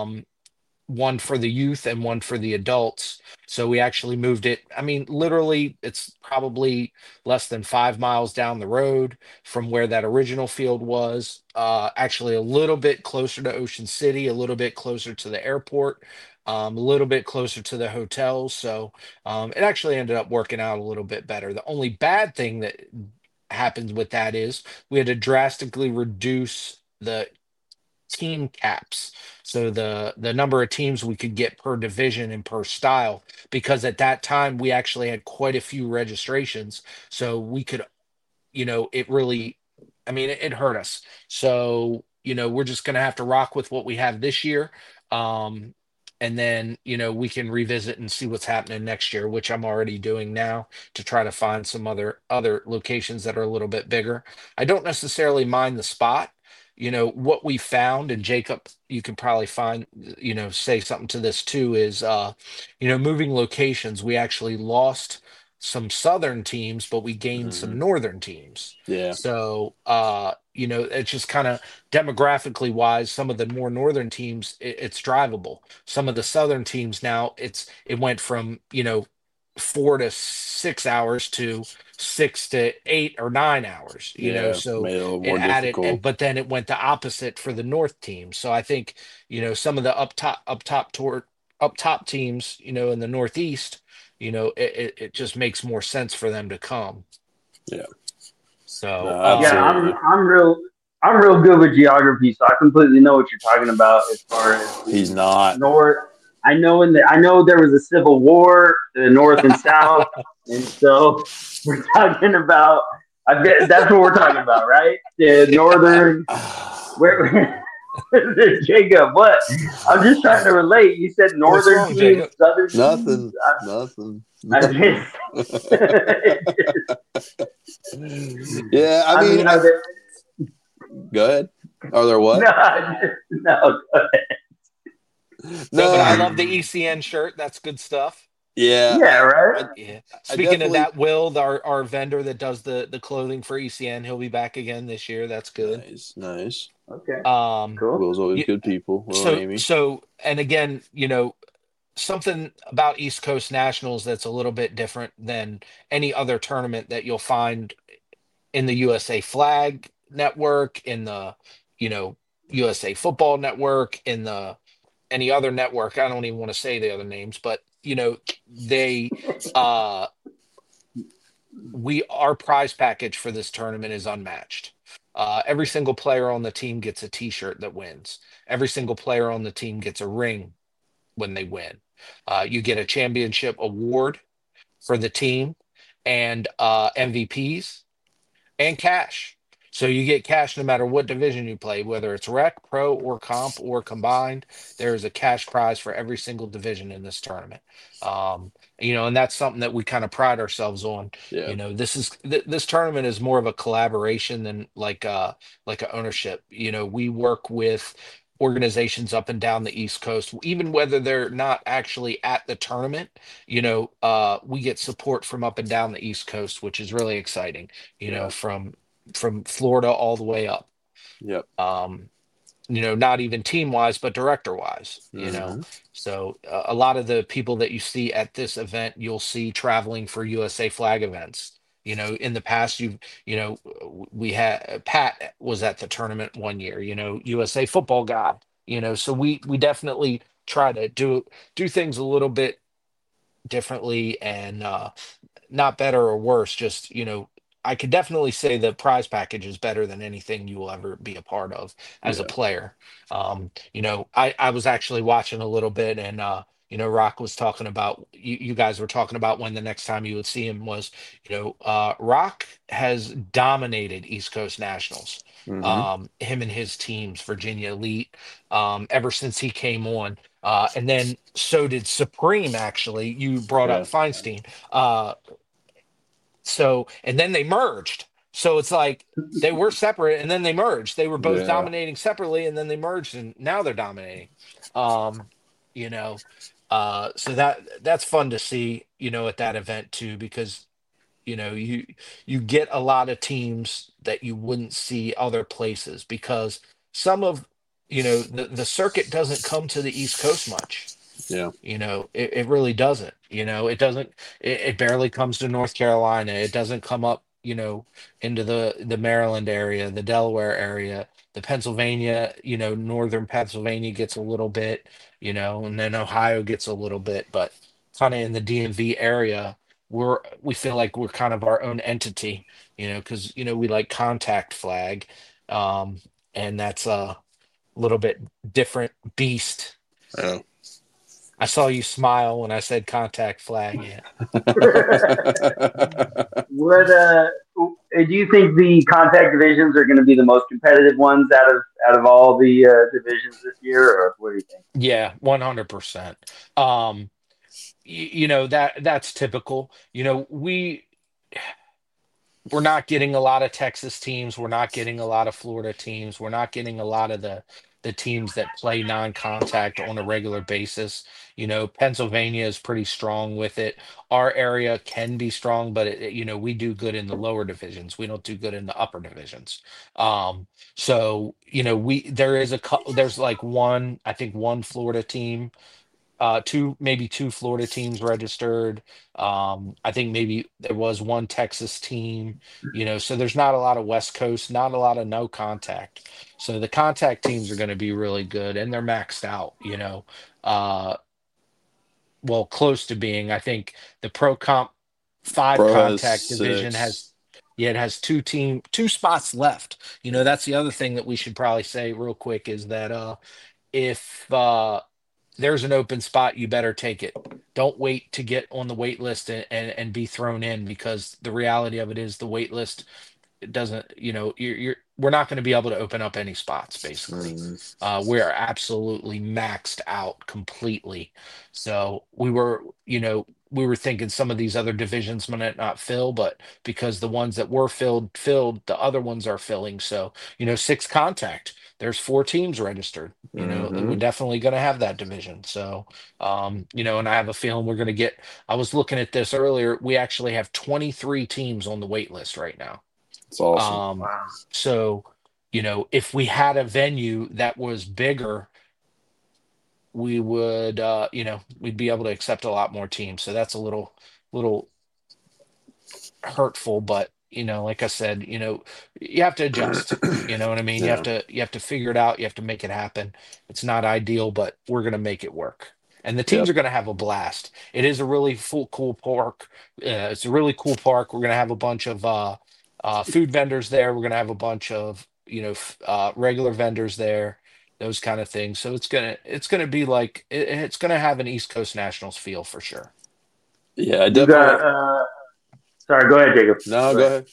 One for the youth and one for the adults. So we actually moved it. I mean, literally, it's probably less than 5 miles down the road from where that original field was. Actually, a little bit closer to Ocean City, a little bit closer to the airport, a little bit closer to the hotels. So it actually ended up working out a little bit better. The only bad thing that happens with that is we had to drastically reduce the team caps, so the number of teams we could get per division and per style, because at that time we actually had quite a few registrations, so we could, it really, I mean, it hurt us. So we're just going to have to rock with what we have this year. And then we can revisit and see what's happening next year, which I'm already doing now, to try to find some other locations that are a little bit bigger. I don't necessarily mind the spot. What we found, and Jacob, you can probably find, say something to this too, is moving locations, we actually lost some southern teams, but we gained some northern teams. Yeah. So it's just kind of demographically wise, some of the more northern teams, it's drivable. Some of the southern teams now, it went from 4 to 6 hours to 6 to 8 or 9 hours, so made it a little it more added, difficult. but then it went the opposite for the north team. So I think some of the up top teams, in the Northeast, it just makes more sense for them to come. Yeah. So yeah, I'm real good with geography, so I completely know what you're talking about as far as he's not north. I know there was a civil war to the north and south, and so we're talking about. I bet that's what we're talking about, right? The northern. Where Jacob? What? I'm just trying to relate. You said northern teams, southern nothing. Nothing. Yeah, I mean go ahead. Are there what? No, go ahead. No, but I love the ECN shirt. That's good stuff. Yeah. Yeah, right. Speaking of that, Will, our vendor that does the clothing for ECN, he'll be back again this year. That's good. Nice. Okay. Cool. Will's always good people. Will and Amy. So, and again, something about East Coast Nationals that's a little bit different than any other tournament that you'll find in the USA Flag Network, in the USA Football Network, in the any other network. I don't even want to say the other names, but they our prize package for this tournament is unmatched. Every single player on the team gets a t-shirt that wins. Every single player on the team gets a ring when they win. You get a championship award for the team, and MVPs and cash. So you get cash no matter what division you play, whether it's rec, pro, or comp, or combined. There is a cash prize for every single division in this tournament. And that's something that we kind of pride ourselves on. Yeah. This tournament is more of a collaboration than like a ownership. We work with organizations up and down the East Coast, even whether they're not actually at the tournament. We get support from up and down the East Coast, which is really exciting. From Florida all the way up. Yep. Not even team wise, but director wise. So a lot of the people that you see at this event, you'll see traveling for USA Flag events. In the past, we had Pat was at the tournament one year. USA Football guy. So we definitely try to do things a little bit differently, and not better or worse. Just I could definitely say the prize package is better than anything you will ever be a part of as a player. I was actually watching a little bit, and Rock was talking about, you guys were talking about when the next time you would see him was. Rock has dominated East Coast Nationals. Him and his teams, Virginia Elite, ever since he came on. And then so did Supreme, actually. You brought up Feinstein. And then they merged. So it's like they were separate and then they merged. They were both dominating separately, and then they merged, and now they're dominating. So that's fun to see, at that event too, because you get a lot of teams that you wouldn't see other places, because some of the circuit doesn't come to the East Coast much. Yeah. It really doesn't. It doesn't. It barely comes to North Carolina. It doesn't come up, into the Maryland area, the Delaware area, the Pennsylvania. Northern Pennsylvania gets a little bit, and then Ohio gets a little bit, but kind of in the DMV area, we feel like we're kind of our own entity, because we like contact flag, and that's a little bit different beast. Yeah. I saw you smile when I said contact flag. Yeah. What do you think the contact divisions are going to be the most competitive ones out of all the divisions this year, or what do you think? Yeah, 100%. That's typical. We're not getting a lot of Texas teams. We're not getting a lot of Florida teams. We're not getting a lot of the teams that play non-contact on a regular basis. Pennsylvania is pretty strong with it. Our area can be strong, but we do good in the lower divisions. We don't do good in the upper divisions. So there's like I think one Florida team, maybe two Florida teams registered. I think maybe there was one Texas team, so there's not a lot of West Coast, not a lot of no contact. So the contact teams are going to be really good, and they're maxed out, well, close to being. I think the Pro Comp 5 contact division has two spots left. That's the other thing that we should probably say real quick is that if there's an open spot, you better take it. Don't wait to get on the wait list and be thrown in, because the reality of it is the wait list, it doesn't, we're not going to be able to open up any spots, basically. We're absolutely maxed out completely. So we were thinking some of these other divisions might not fill, but because the ones that were filled, the other ones are filling. So, 6 contact. There's 4 teams registered. We're definitely going to have that division. So, and I have a feeling we're going to get. I was looking at this earlier. We actually have 23 teams on the wait list right now. It's awesome. Wow. So, if we had a venue that was bigger, we would, we'd be able to accept a lot more teams. So that's a little hurtful, but like I said, you have to adjust. You know what I mean? Yeah. You have to figure it out. You have to make it happen. It's not ideal, but we're going to make it work. And the teams are going to have a blast. It is a really cool park. It's a really cool park. We're going to have a bunch of food vendors there. We're going to have a bunch of regular vendors there, those kind of things. So it's gonna be like it's gonna have an East Coast Nationals feel for sure. Yeah, definitely. Sorry, go ahead, Jacob. No, go ahead.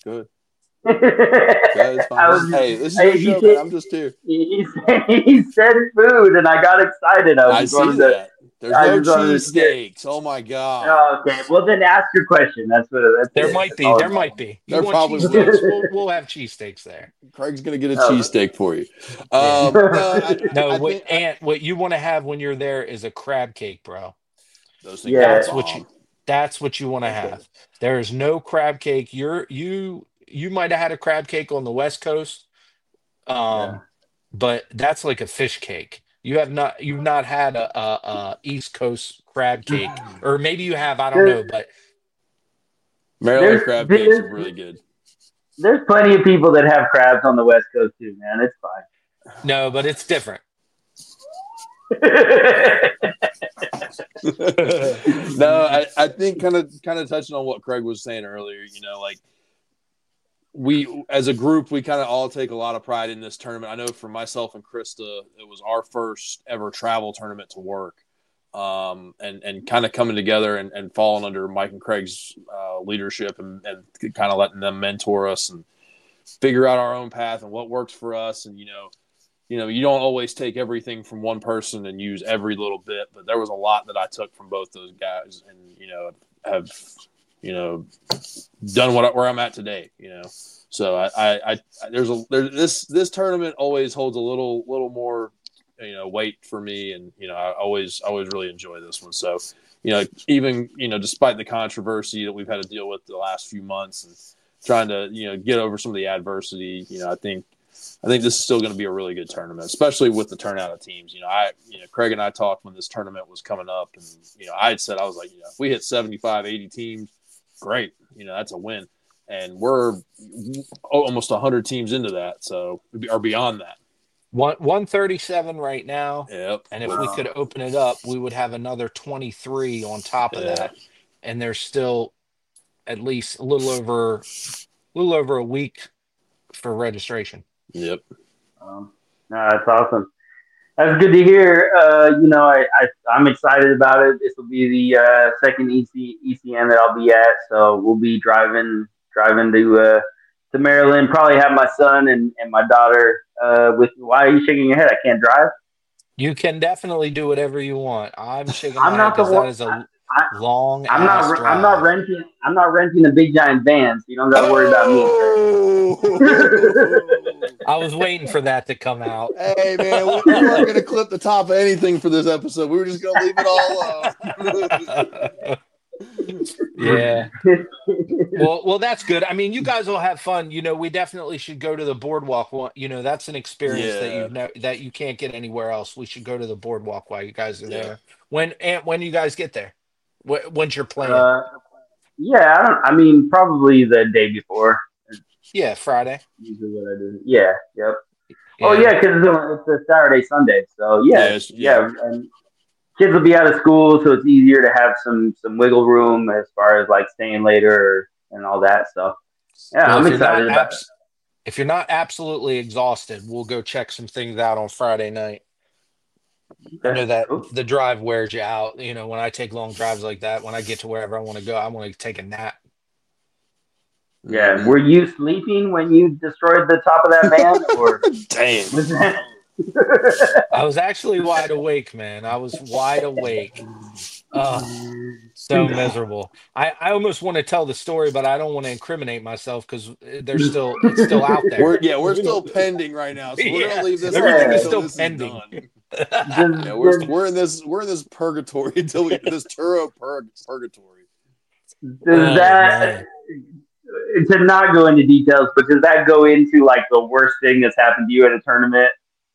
It's fine. Hey, this is your show, man. I'm just here. He said food, and I got excited. I see that. There's no cheesesteaks. Oh my god. Oh, okay, well then ask your question. There might be. There probably we'll have cheesesteaks there. Craig's gonna get a cheesesteak for you. What you want to have when you're there is a crab cake, bro. Those things that's what you want to have. There is no crab cake. You might have had a crab cake on the West Coast, but that's like a fish cake. You've not had a East Coast crab cake, or maybe you have. I don't know, but Maryland crab cakes are really good. There's plenty of people that have crabs on the West Coast too, man. It's fine. No, but it's different. No, I think kind of touching on what Craig was saying earlier, like we as a group, we kind of all take a lot of pride in this tournament. I know for myself and Krista, it was our first ever travel tournament to work, and kind of coming together and falling under Mike and Craig's leadership and kind of letting them mentor us and figure out our own path and what works for us. And, you don't always take everything from one person and use every little bit, but there was a lot that I took from both those guys and, have done where I'm at today, So this tournament always holds a little more, weight for me. And, I always really enjoy this one. So, even, despite the controversy that we've had to deal with the last few months and trying to, get over some of the adversity, I think I think this is still going to be a really good tournament, especially with the turnout of teams. Craig and I talked when this tournament was coming up, and I had said, I was like, if we hit 75, 80 teams, great. That's a win, and we're almost 100 teams into that, so or beyond that. 137 right now. Yep. And if we could open it up, we would have another 23 on top of that, and there's still at least a little over a week for registration. Yep. No, that's awesome. That's good to hear. I'm excited about it. This will be the second ECN that I'll be at, so we'll be driving to Maryland. Probably have my son and my daughter with me. Why are you shaking your head? I can't drive. You can definitely do whatever you want. I'm shaking my head because that is a long. I'm not renting a big giant van, so you don't got to worry about me. I was waiting for that to come out. Hey man, we weren't going to clip the top of anything for this episode. We were just going to leave it all Yeah. Well, that's good. I mean, you guys will have fun. We definitely should go to the boardwalk. That's an experience that you can't get anywhere else. We should go to the boardwalk while you guys are there. When you guys get there? When's your plan? Probably the day before. Yeah, Friday. Usually what I do. Yeah. Yep. Yeah. Oh yeah, because it's a Saturday, Sunday. So yeah. And kids will be out of school, so it's easier to have some wiggle room as far as like staying later and all that stuff. Yeah, I'm excited about it. If you're not absolutely exhausted, we'll go check some things out on Friday night. I know that the drive wears you out. When I take long drives like that, when I get to wherever I want to go, I want to take a nap. Yeah. Were you sleeping when you destroyed the top of that van? Or damn. I was actually wide awake, man. I was wide awake. So miserable. I almost want to tell the story, but I don't want to incriminate myself because it's still out there. We're still pending right now, so we're gonna leave this. Everything is still pending. We're in this purgatory until this Turo purgatory. Does that? To not go into details, but does that go into like the worst thing that's happened to you at a tournament?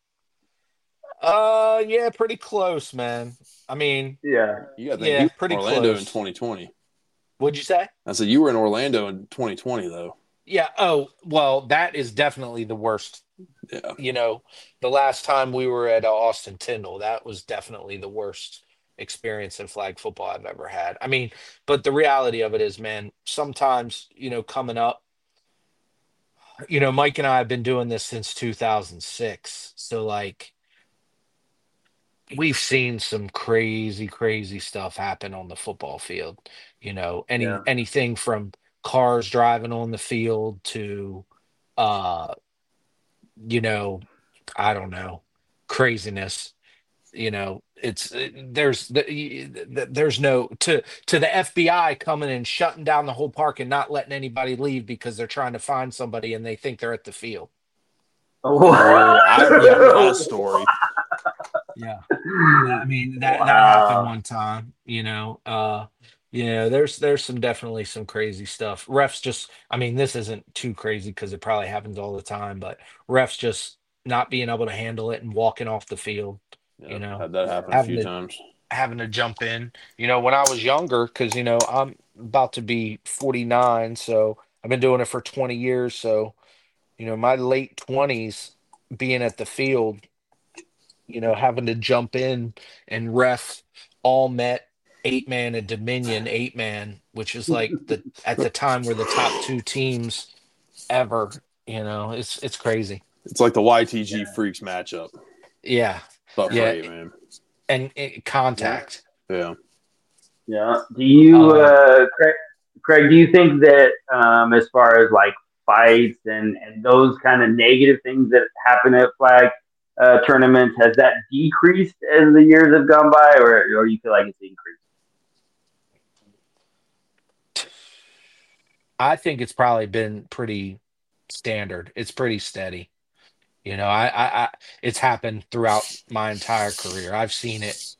Yeah, pretty close, man. I mean, you got to think you pretty Orlando close. In 2020. What'd you say? I said you were in Orlando in 2020, though. Yeah. Oh, well, that is definitely the worst. Yeah. The last time we were at Austin Tyndall, that was definitely the worst experience in flag football I've ever had. I mean, but the reality of it is, man, sometimes, coming up, Mike and I have been doing this since 2006. So like, we've seen some crazy, crazy stuff happen on the football field. Anything from cars driving on the field to, I don't know, craziness. There's no to the FBI coming and shutting down the whole park and not letting anybody leave because they're trying to find somebody and they think they're at the field. I remember that story. Yeah, I mean that happened one time. There's definitely some crazy stuff. Refs just, I mean, this isn't too crazy because it probably happens all the time, but refs just not being able to handle it and walking off the field. Had that happen a few times. Having to jump in. When I was younger, because I'm about to be 49, so I've been doing it for 20 years. So, my late 20s, being at the field, having to jump in and ref all met 8-man and Dominion 8-man, which is like at the time were the top two teams ever. It's crazy. It's like the YTG Freaks matchup. Yeah. But for 8-man. And contact. Yeah. Yeah. Do you, Craig, do you think that as far as like fights and those kind of negative things that happen at flag tournaments, has that decreased as the years have gone by, or you feel like it's increased? I think it's probably been pretty standard. It's pretty steady. It's happened throughout my entire career. I've seen it.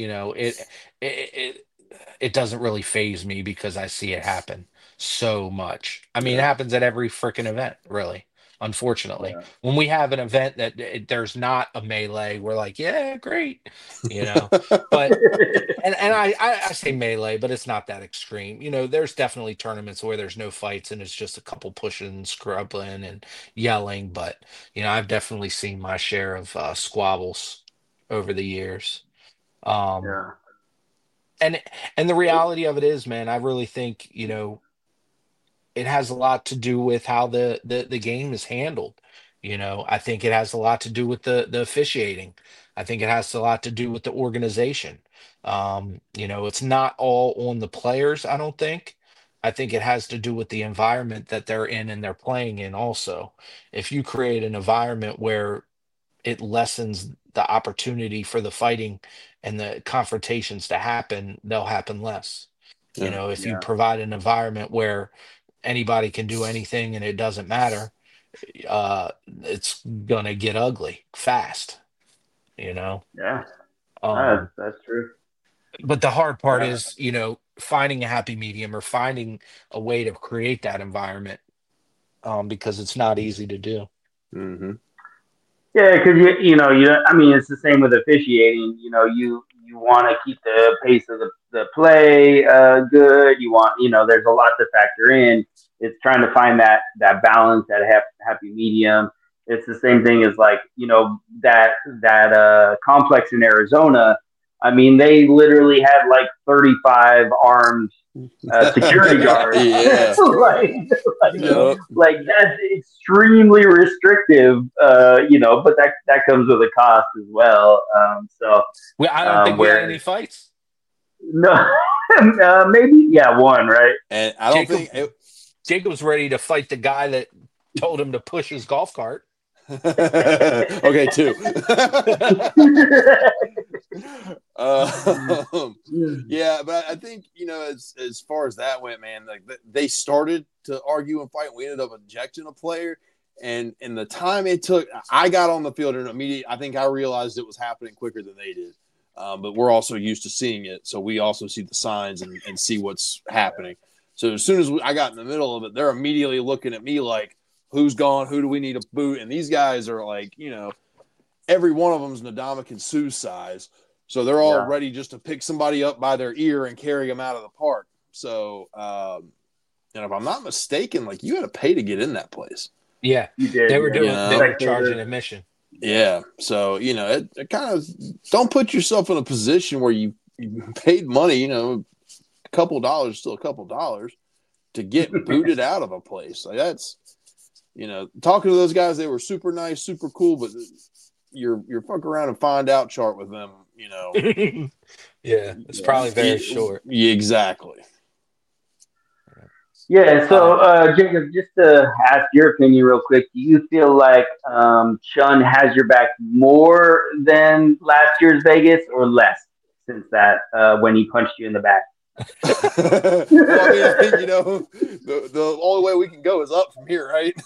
It doesn't really faze me because I see it happen so much. I mean, it happens at every freaking event, really. unfortunately. When we have an event that there's not a melee, we're like, yeah, great, but and I say melee, but it's not that extreme. There's definitely tournaments where there's no fights and it's just a couple pushing, scrubbing, and yelling. But I've definitely seen my share of squabbles over the years. And the reality of it is, man, I really think it has a lot to do with how the game is handled. I think it has a lot to do with the officiating. I think it has a lot to do with the organization. It's not all on the players, I don't think. I think it has to do with the environment that they're in and they're playing in also. If you create an environment where it lessens the opportunity for the fighting and the confrontations to happen, they'll happen less. If you provide an environment where anybody can do anything and it doesn't matter, it's gonna get ugly fast. That's true. But the hard part is finding a happy medium or finding a way to create that environment, because it's not easy to do. Mm-hmm. Yeah, because it's the same with officiating. You want to keep the pace of the play good. You want, there's a lot to factor in. It's trying to find that balance, that happy medium. It's the same thing as that complex in Arizona. I mean, they literally had 35 armed security guards. That's extremely restrictive, but that comes with a cost as well. I don't think we had any fights. No, maybe one, right? And I don't think Jacob was ready to fight the guy that told him to push his golf cart. Okay, two. Yeah, but I think as far as that went, man, they started to argue and fight. And we ended up ejecting a player, and in the time it took, I got on the field and immediately, I think I realized it was happening quicker than they did. But we're also used to seeing it, so we also see the signs and see what's happening. So as soon as I got in the middle of it, they're immediately looking at me like, who's gone? Who do we need to boot? And these guys are every one of them is Ndamukong Suh's size. So they're all ready just to pick somebody up by their ear and carry them out of the park. So, and if I'm not mistaken, you had to pay to get in that place. Yeah, you did. They were doing. They were charging admission. Yeah, so it kind of, don't put yourself in a position where you paid money. A couple dollars, still a couple dollars, to get booted out of a place. That's, talking to those guys, they were super nice, super cool, but you're fuck around and find out chart with them. Yeah, it's probably very short. Yeah, exactly. Yeah, so Jacob, just to ask your opinion real quick, do you feel like Chun has your back more than last year's Vegas or less since that when he punched you in the back? Well, I think the only way we can go is up from here, right?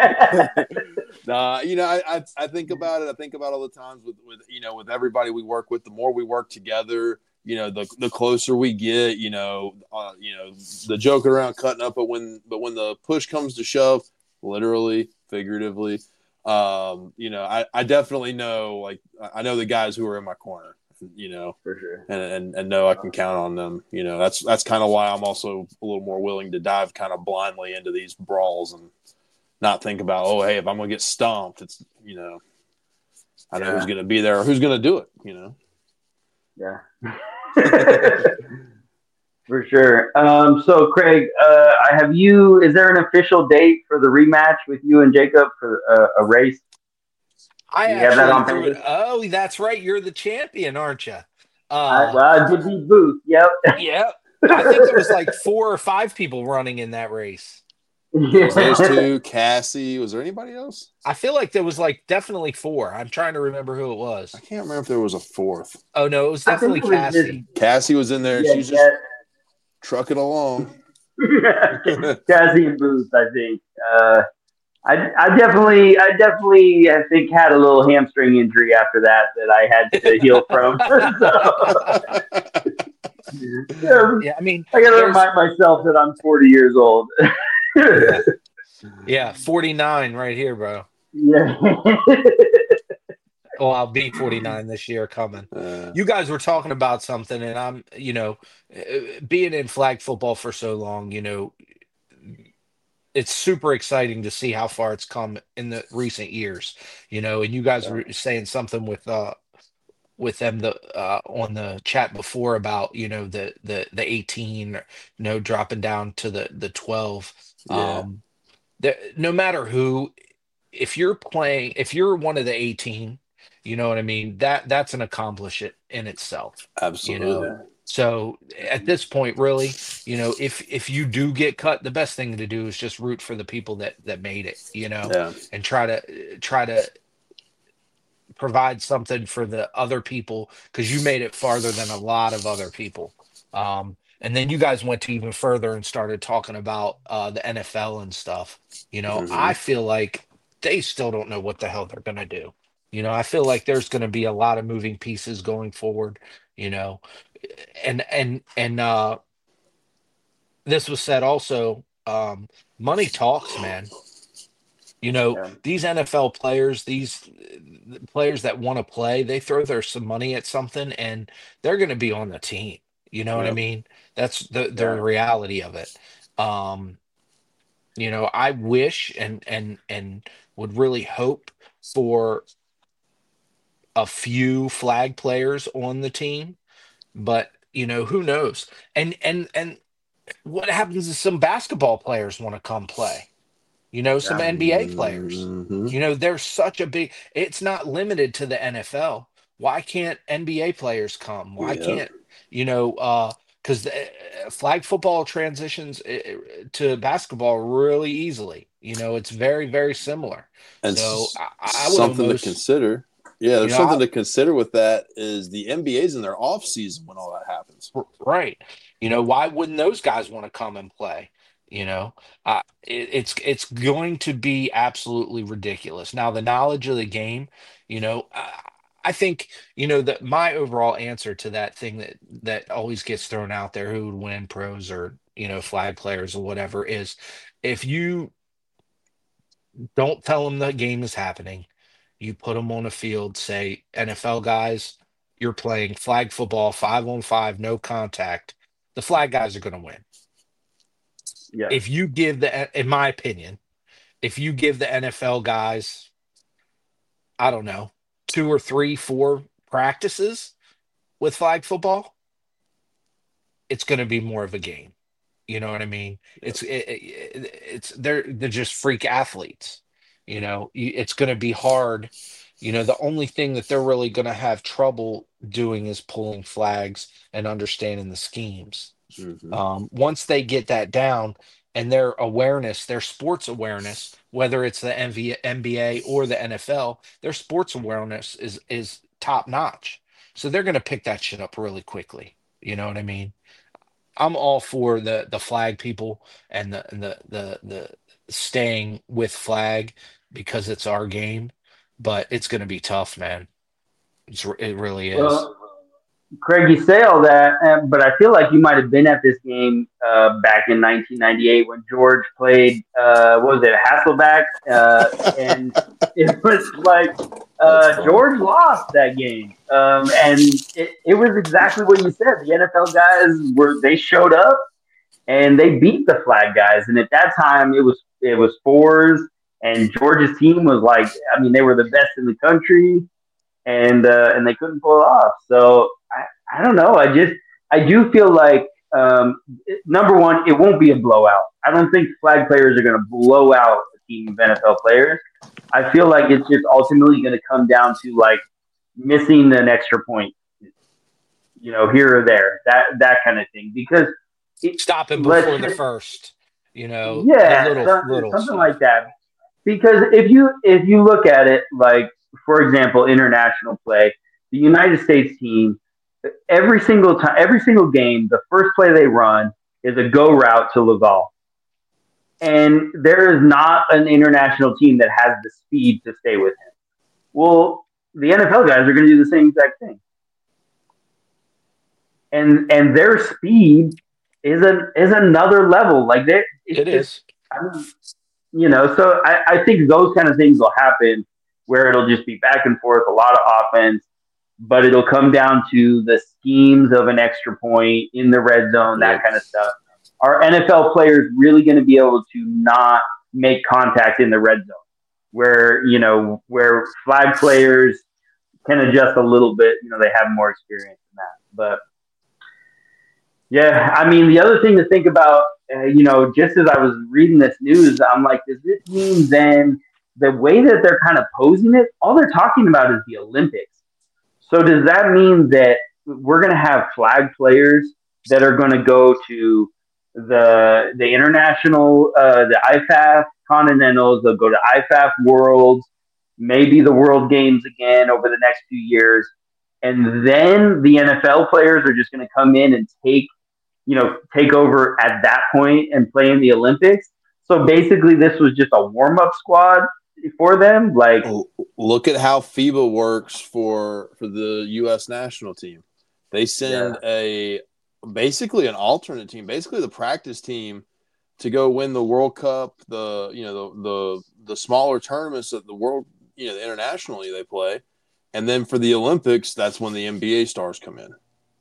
I think about it. I think about all the times with everybody we work with. The more we work together, the closer we get. The joking around, cutting up, but when the push comes to shove, literally, figuratively, I definitely know. I know the guys who are in my corner. For sure, and know I can count on them. That's kind of why I'm also a little more willing to dive kind of blindly into these brawls and not think about, oh, hey, if I'm gonna get stomped, it's I know who's gonna be there or who's gonna do it. Yeah, for sure. So Craig, is there an official date for the rematch with you and Jacob for a race? Oh, that's right. You're the champion, aren't you? I did beat Booth. Yep. Yep. I think there was 4 or 5 people running in that race. Those two, Cassie. Was there anybody else? I feel like there was definitely 4. I'm trying to remember who it was. I can't remember if there was a 4th. Oh no, it was definitely Cassie. Cassie was in there. She's just trucking along. Cassie and Booth, I think. I definitely, I think, had a little hamstring injury after that I had to heal from. Yeah, I mean, I got to remind myself that I'm 40 years old. Yeah, 49 right here, bro. Yeah. Oh, I'll be 49 this year coming. You guys were talking about something, and I'm, being in flag football for so long, it's super exciting to see how far it's come in the recent years, and you guys were saying something with them on the chat before about the 18 dropping down to the 12. No matter who, if you're one of the 18, you know what I mean, that's an accomplishment in itself. Absolutely. So at this point, really, if you do get cut, the best thing to do is just root for the people that made it, and try to provide something for the other people, because you made it farther than a lot of other people. And then you guys went to even further and started talking about the NFL and stuff. I feel like they still don't know what the hell they're going to do. I feel like there's going to be a lot of moving pieces going forward, and this was said also, money talks, man. These NFL players, these players that want to play, they throw some money at something and they're going to be on the team. You know what I mean? That's the reality of it. I wish and would really hope for a few flag players on the team, but who knows? And what happens is some basketball players want to come play. Some NBA players. There's such a big. It's not limited to the NFL. Why can't NBA players come? Why can't because flag football transitions to basketball really easily. It's very, very similar. And so I would something almost, to consider. Yeah, there's something to consider with that is the NBA's in their off season when all that happens. Right. Why wouldn't those guys want to come and play? It's going to be absolutely ridiculous. Now, the knowledge of the game, I think, that my overall answer to that thing that always gets thrown out there, who would win, pros or, flag players or whatever, is if you don't tell them the game is happening, you put them on a field, say, NFL guys, you're playing flag football, 5-on-5, no contact. The flag guys are going to win. Yeah. If you give in my opinion, if you give the NFL guys, I don't know, 2 or 3, 4 practices with flag football, it's going to be more of a game. You know what I mean? Yeah. It's they're just freak athletes. It's going to be hard. The only thing that they're really going to have trouble doing is pulling flags and understanding the schemes. Once they get that down and their awareness, their sports awareness, whether it's the NBA or the NFL, their sports awareness is top notch. So they're going to pick that shit up really quickly. You know what I mean? I'm all for the flag people and the staying with flag because it's our game, but it's going to be tough, man. It really is. Well, Craig, you say all that, but I feel like you might have been at this game back in 1998 when George played, what was it, Hasselback? And it was like George lost that game. And it was exactly what you said. The NFL guys they showed up and they beat the flag guys. And at that time, it was fours, and George's team was like, I mean, they were the best in the country, and they couldn't pull it off. So I don't know. I do feel like, number one, it won't be a blowout. I don't think flag players are going to blow out a team of NFL players. I feel like it's just ultimately going to come down to like missing an extra point, here or there, that kind of thing. Because stopping before the first, something like that. Because if you look at it, like, for example, international play, the United States team, every single game, the first play they run is a go route to Laval. And there is not an international team that has the speed to stay with him. Well, the NFL guys are going to do the same exact thing. And their speed is another level. Like it is. I mean, So I think those kind of things will happen where it'll just be back and forth, a lot of offense, but it'll come down to the schemes of an extra point in the red zone, that kind of stuff. Are NFL players really going to be able to not make contact in the red zone where flag players can adjust a little bit, they have more experience in that. But yeah, I mean, the other thing to think about, just as I was reading this news, I'm like, does this mean then the way that they're kind of posing it, all they're talking about is the Olympics. So does that mean that we're going to have flag players that are going to go to the international, the IFAF Continentals, they'll go to IFAF Worlds, maybe the World Games again over the next few years, and then the NFL players are just going to come in and take over at that point and play in the Olympics? So basically, this was just a warm-up squad for them. Like, look at how FIBA works for the U.S. national team. They send basically an alternate team, basically the practice team, to go win the World Cup, the smaller tournaments that the world, the internationally they play, and then for the Olympics, that's when the NBA stars come in.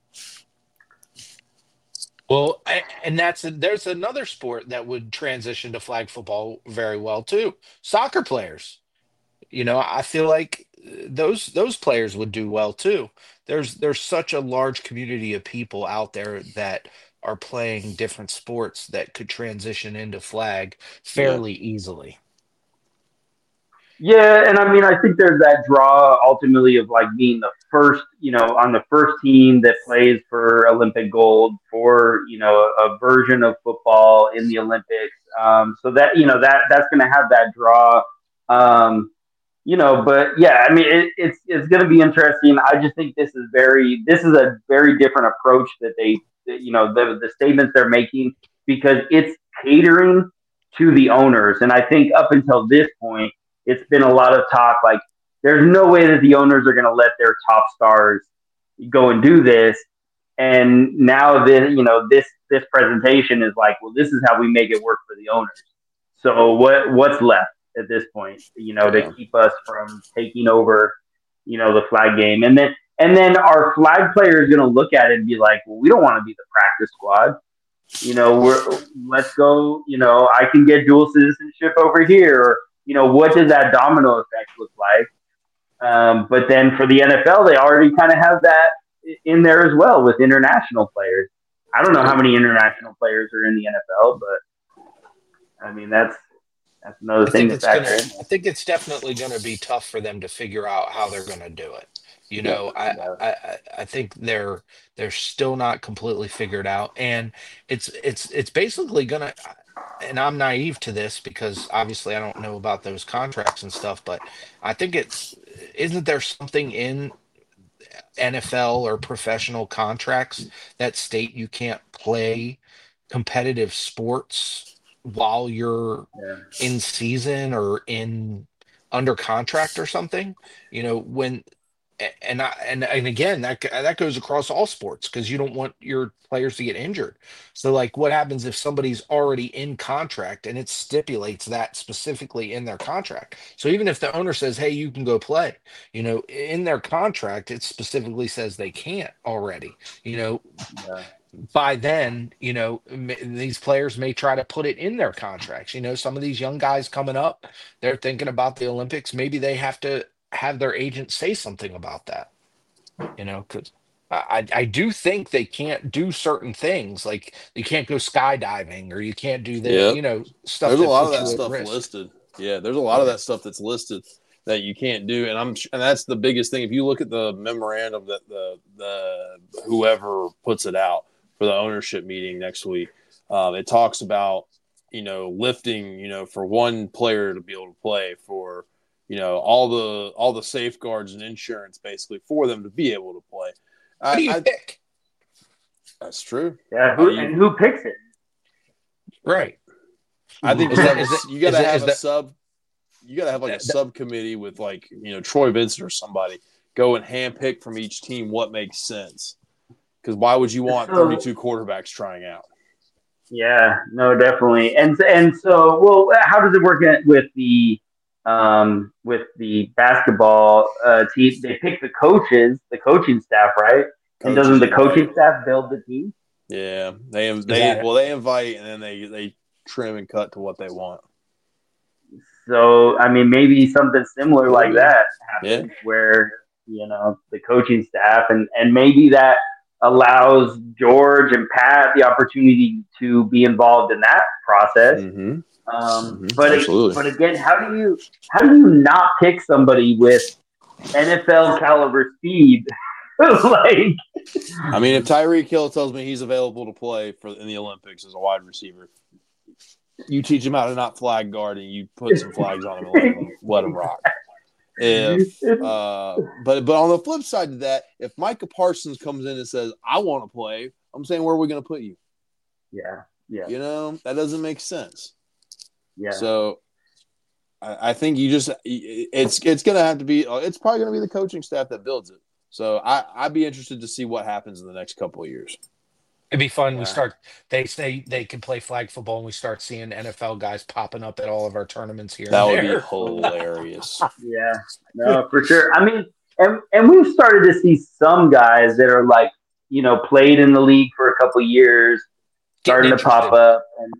Well, and there's another sport that would transition to flag football very well too. Soccer players. I feel like those players would do well too. There's such a large community of people out there that are playing different sports that could transition into flag fairly easily. Yeah, and I mean, I think there's that draw ultimately of like being the first, on the first team that plays for Olympic gold for, a version of football in the Olympics. So that, that's going to have that draw. But yeah, I mean, it's going to be interesting. I just think this is a very different approach that the statements they're making, because it's catering to the owners. And I think up until this point, it's been a lot of talk. Like, there's no way that the owners are going to let their top stars go and do this. And now this presentation is like, well, this is how we make it work for the owners. So what's left at this point, to keep us from taking over, the flag game? And then our flag player is going to look at it and be like, well, we don't want to be the practice squad. Let's go, I can get dual citizenship over here. Or, what does that domino effect look like? But then for the NFL, they already kind of have that in there as well with international players. I don't know how many international players are in the NFL, but I mean, that's another thing to factor in. I think it's definitely going to be tough for them to figure out how they're going to do it. I think they're still not completely figured out, and it's basically going to. And I'm naive to this because obviously I don't know about those contracts and stuff, but I think isn't there something in NFL or professional contracts that state you can't play competitive sports while you're in season or under contract or something? And again, that goes across all sports, because you don't want your players to get injured. So like, what happens if somebody's already in contract and it stipulates that specifically in their contract? So even if the owner says, hey, you can go play, in their contract, it specifically says they can't already, by then, these players may try to put it in their contracts. Some of these young guys coming up, they're thinking about the Olympics. Maybe they have to have their agent say something about that, because I do think they can't do certain things, like you can't go skydiving or you can't do the stuff. There's a lot of that stuff listed. Yeah, there's a lot of that stuff that's listed that you can't do, and that's the biggest thing. If you look at the memorandum that the whoever puts it out for the ownership meeting next week, it talks about lifting for one player to be able to play, for all the safeguards and insurance basically for them to be able to play. How do you pick? That's true. Yeah, who picks it? Right. I think you got to have a subcommittee with Troy Vincent or somebody go and handpick from each team what makes sense. Because why would you want 32 quarterbacks trying out? Yeah, no, definitely. And so, well, how does it work with the basketball team? They pick the coaches, the coaching staff, right? And Coaches doesn't the invite. coaching staff build the team? Yeah, they invite and then they trim and cut to what they want. So, I mean, maybe something similar like that happens Yeah. where, the coaching staff and maybe that allows George and Pat the opportunity to be involved in that process. Mm-hmm. But again, how do you not pick somebody with NFL caliber speed? Like, I mean, if Tyreek Hill tells me he's available to play in the Olympics as a wide receiver, you teach him how to not flag guard and you put some flags on him and let him rock. But on the flip side to that, if Micah Parsons comes in and says, I want to play, I'm saying, where are we going to put you? Yeah. That doesn't make sense. Yeah. So I think it's going to have to be, it's probably going to be the coaching staff that builds it. So I'd be interested to see what happens in the next couple of years. It'd be fun. Yeah. They say they can play flag football, and we start seeing NFL guys popping up at all of our tournaments here. That would be hilarious. Yeah, no, for sure. I mean, and we've started to see some guys that are like, played in the league for a couple of years, starting to pop up, and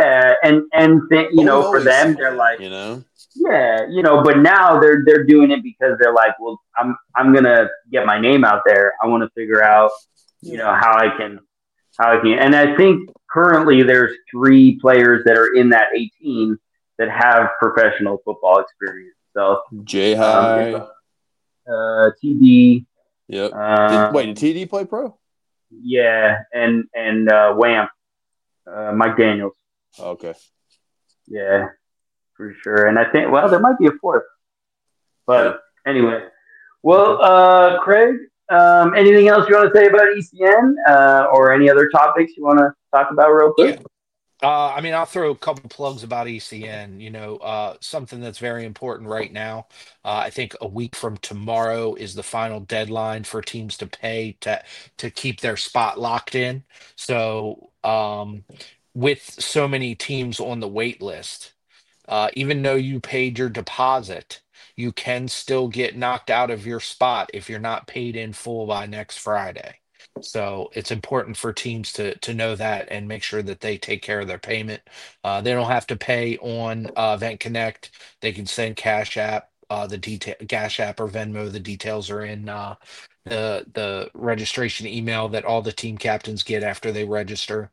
for them, they're like, but now they're doing it because they're like, well, I'm gonna get my name out there. I want to figure out, how I can. And I think currently there's 3 players that are in that 18 that have professional football experience. So J-High, TD. Yep. Did TD play pro? Yeah, and Wham, Mike Daniels. Okay. Yeah, for sure. And I think there might be a 4th, but anyway. Well, Craig. Anything else you want to say about ECN or any other topics you want to talk about real quick? Yeah. I mean, I'll throw a couple plugs about ECN. Something that's very important right now. I think a week from tomorrow is the final deadline for teams to pay to keep their spot locked in. So with so many teams on the wait list, even though you paid your deposit, you can still get knocked out of your spot if you're not paid in full by next Friday. So it's important for teams to know that and make sure that they take care of their payment. They don't have to pay on Event Connect. They can send Cash App, Cash App or Venmo. The details are in the registration email that all the team captains get after they register.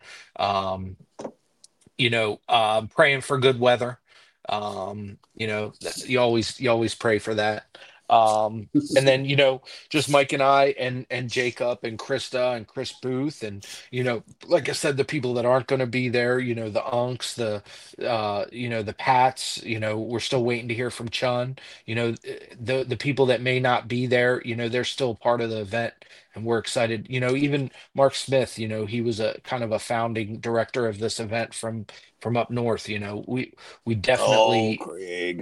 Praying for good weather. You always pray for that. And then, just Mike and I and Jacob and Krista and Chris Booth and, like I said, the people that aren't going to be there, the Unks, the Pats, we're still waiting to hear from Chun, the people that may not be there, they're still part of the event and we're excited. Even Mark Smith, he was a kind of a founding director of this event from up north. We definitely Craig.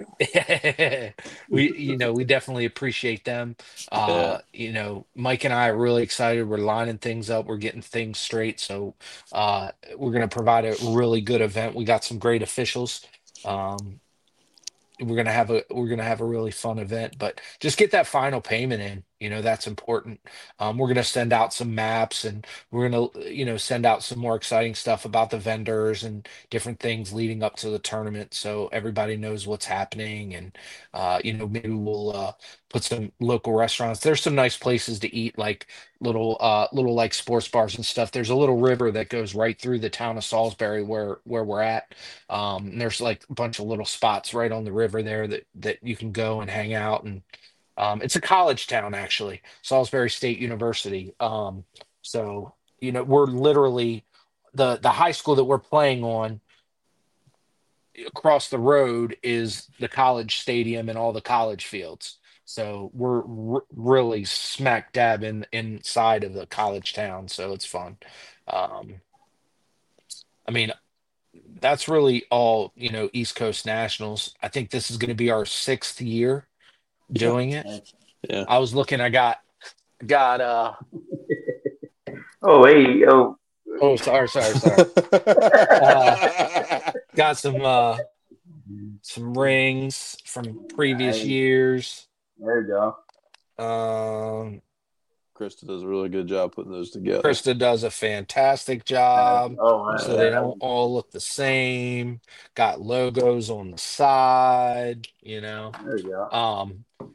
we definitely appreciate them. Mike and I are really excited. We're lining things up, we're getting things straight, so we're going to provide a really good event. We got some great officials. We're gonna have a really fun event, but just get that final payment in. That's important. We're gonna send out some maps, and we're gonna send out some more exciting stuff about the vendors and different things leading up to the tournament, so everybody knows what's happening. And maybe we'll put some local restaurants. There's some nice places to eat, like little like sports bars and stuff. There's a little river that goes right through the town of Salisbury where we're at. And there's like a bunch of little spots right on the river there that you can go and hang out. And it's a college town, actually, Salisbury State University. So we're literally the high school that we're playing on. Across the road is the college stadium and all the college fields. So we're really smack dab inside of the college town. So it's fun. I mean, that's really all, East Coast Nationals. I think this is going to be our 6th year doing it. Yeah. I was looking, I got Oh, sorry. Got some rings from previous years. There you go. Krista does a really good job putting those together. Krista does a fantastic job. So they don't all look the same. Got logos on the side, you know. There you go.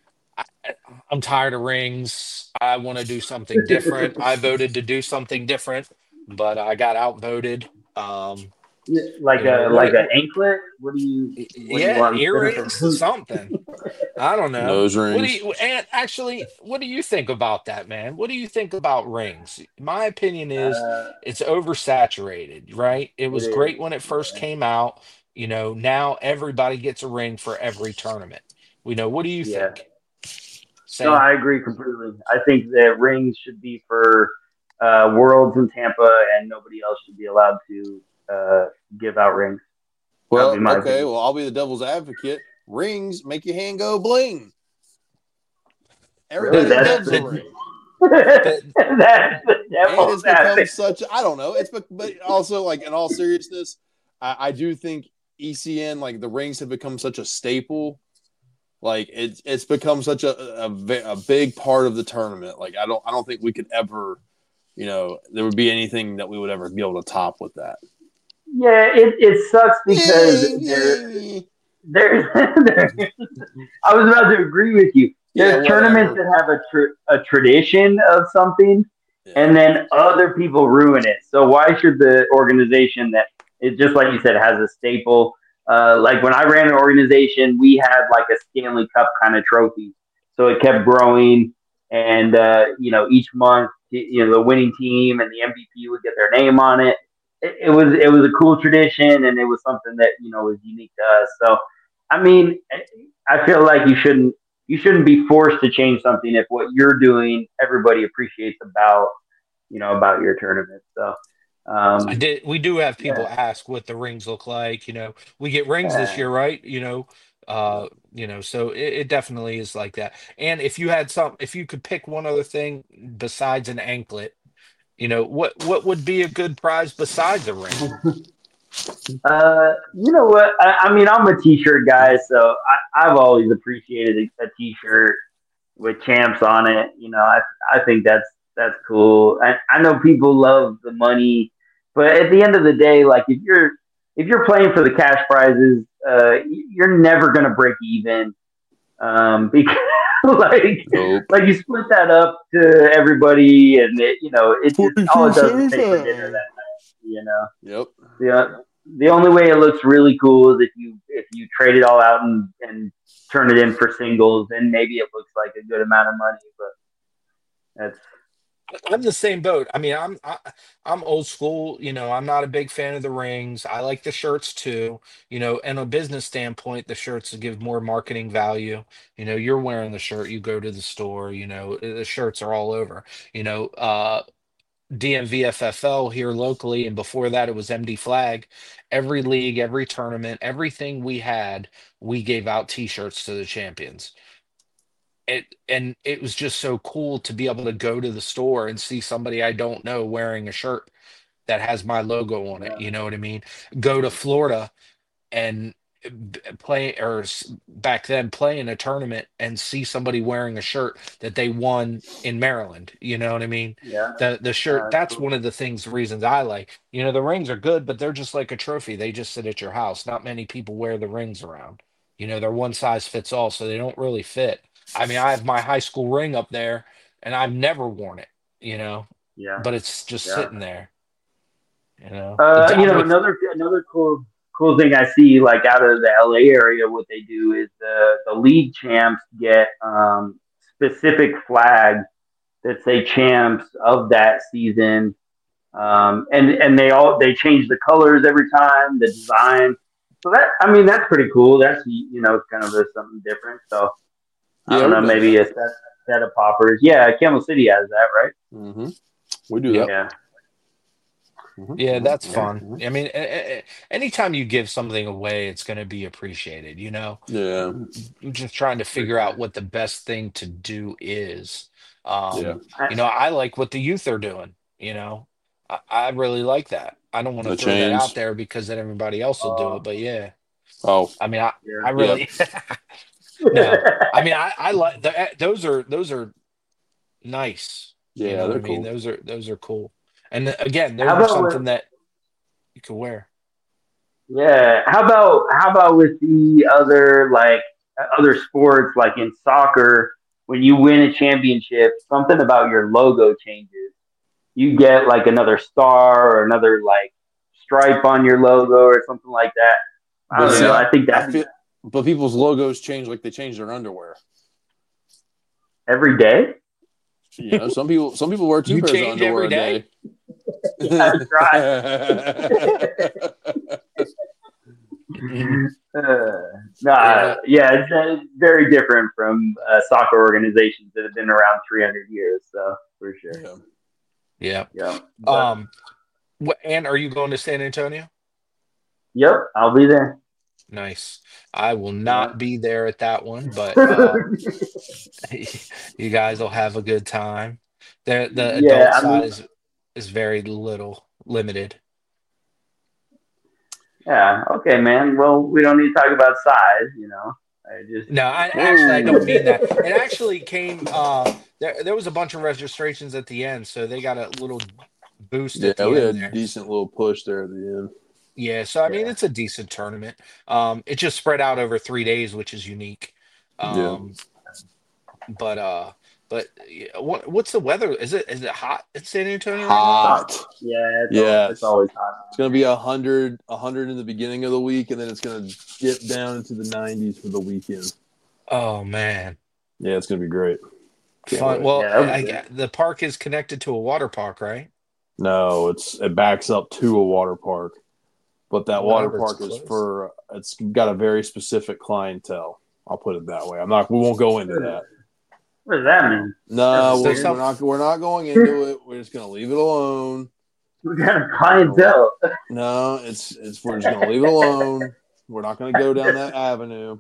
I'm tired of rings. I want to do something different. I voted to do something different, but I got outvoted. Like an anklet? What do you earrings, something. I don't know. Nose rings. What do you think about that, man? What do you think about rings? My opinion is it's oversaturated, right? It was great when it first came out. You know, now everybody gets a ring for every tournament. What do you think? Same? No, I agree completely. I think that rings should be for Worlds in Tampa, and nobody else should be allowed to give out rings. Well, okay. Well, I'll be the devil's advocate. Rings make your hand go bling. Everybody loves a ring. That's the devil's advocate. Such, I don't know. But also, like, in all seriousness, I do think ECN, like, the rings have become such a staple. Like, it's become such a big part of the tournament. Like, I don't think we could ever, there would be anything that we would ever be able to top with that. Yeah, it sucks because there's I was about to agree with you. There's tournaments that have a tradition of something, and then other people ruin it. So why should the organization that it just like you said has a staple? Like when I ran an organization, we had like a Stanley Cup kind of trophy, so it kept growing, and each month, the winning team and the MVP would get their name on it. It was a cool tradition, and it was something that was unique to us. So, I mean, I feel like you shouldn't be forced to change something if what you're doing everybody appreciates about your tournament. So, we do have people ask what the rings look like. We get rings this year, right? So it definitely is like that. And if you could pick one other thing besides an anklet. What would be a good prize besides a ring? You know what? I mean, I'm a t-shirt guy, so I've always appreciated a t-shirt with champs on it. I think that's cool. I know people love the money, but at the end of the day, like if you're playing for the cash prizes, you're never gonna break even, because like you split that up to everybody, and it all it does is pay for dinner that night. Yep. The only way it looks really cool is if you trade it all out and turn it in for singles, then maybe it looks like a good amount of money. But I'm the same boat. I mean, I'm old school. I'm not a big fan of the rings. I like the shirts too. And a business standpoint, the shirts give more marketing value. You're wearing the shirt, you go to the store. The shirts are all over. DMVFFL here locally, and before that it was MD Flag. Every league, every tournament, everything we had, we gave out T-shirts to the champions. It was just so cool to be able to go to the store and see somebody I don't know wearing a shirt that has my logo on it. You know what I mean? Go to Florida and play, or back then play in a tournament and see somebody wearing a shirt that they won in Maryland. You know what I mean? Yeah. The shirt, that's cool. One of the reasons I like. The rings are good, but they're just like a trophy. They just sit at your house. Not many people wear the rings around. They're one size fits all, so they don't really fit. I mean, I have my high school ring up there, and I've never worn it, Yeah. But it's just sitting there, Another cool thing I see, like out of the LA area, what they do is the league champs get specific flags that say champs of that season, and they change the colors every time, the design. So that's pretty cool. That's kind of something different. So. I don't know, maybe a set of poppers. Yeah, Camel City has that, right? Mm-hmm. We do that. Yeah. Mm-hmm. Yeah, that's fun. Mm-hmm. I mean, anytime you give something away, it's going to be appreciated, Yeah. I'm just trying to figure out what the best thing to do is. I like what the youth are doing, I really like that. I don't want to throw that out there because then everybody else will do it. But yeah. Oh, I mean, I really. No, I mean, I like those are nice. Yeah, they're cool. Those are cool. And again, those are something that you can wear. Yeah. How about with the other sports, like in soccer, when you win a championship, something about your logo changes. You get like another star or another like stripe on your logo or something like that. I don't know. I think but people's logos change like they change their underwear every day. You know, some people wear two pairs of underwear every day. That's right. It's very different from soccer organizations that have been around 300 years. So for sure. Yeah. And are you going to San Antonio? Yep, I'll be there. Nice. I will not be there at that one, but you guys will have a good time. The adult side is very limited. Yeah. Okay, man. Well, we don't need to talk about size, you know. I don't mean that. It actually came. There was a bunch of registrations at the end, so they got a little boost. At the end we had there. a decent little push there at the end. Yeah, so I mean, it's a decent tournament. It just spread out over 3 days, which is unique. But what's the weather? Is it hot in San Antonio? Hot. It's always hot. It's going to be 100 in the beginning of the week, and then it's going to dip down into the 90s for the weekend. Oh man. Yeah, it's going to be great. Fun. Well, the park is connected to a water park, right? No, it backs up to a water park. But that water park it's got a very specific clientele. I'll put it that way. We won't go into that. What does that mean? No, we're not going into it. We're just going to leave it alone. We got a clientele. No, we're just going to leave it alone. We're not going to go down that avenue.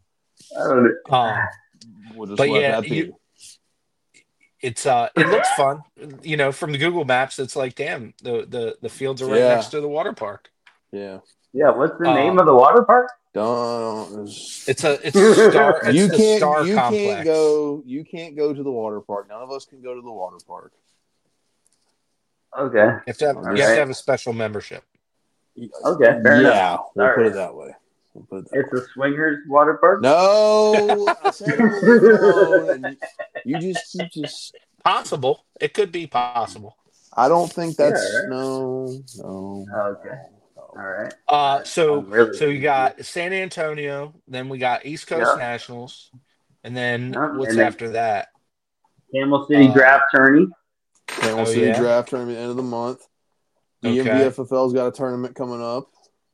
We'll just let that be. It looks fun. You know, from the Google Maps, it's like, damn, the fields are right next to the water park. Yeah. Yeah. What's the name of the water park? It's a star. You can't complex. You can't go to the water park. None of us can go to the water park. Okay. You have to have a special membership. Okay. Fair enough. We'll put it that way. It's a swingers water park? No. I said and you just keep possible. It could be possible. I don't think that's no. Okay. All right. So you got San Antonio, then we got East Coast Nationals, and then what's after that? Camel City Draft Tourney. Camel City Draft Tournament end of the month. The NBFFL's got a tournament coming up.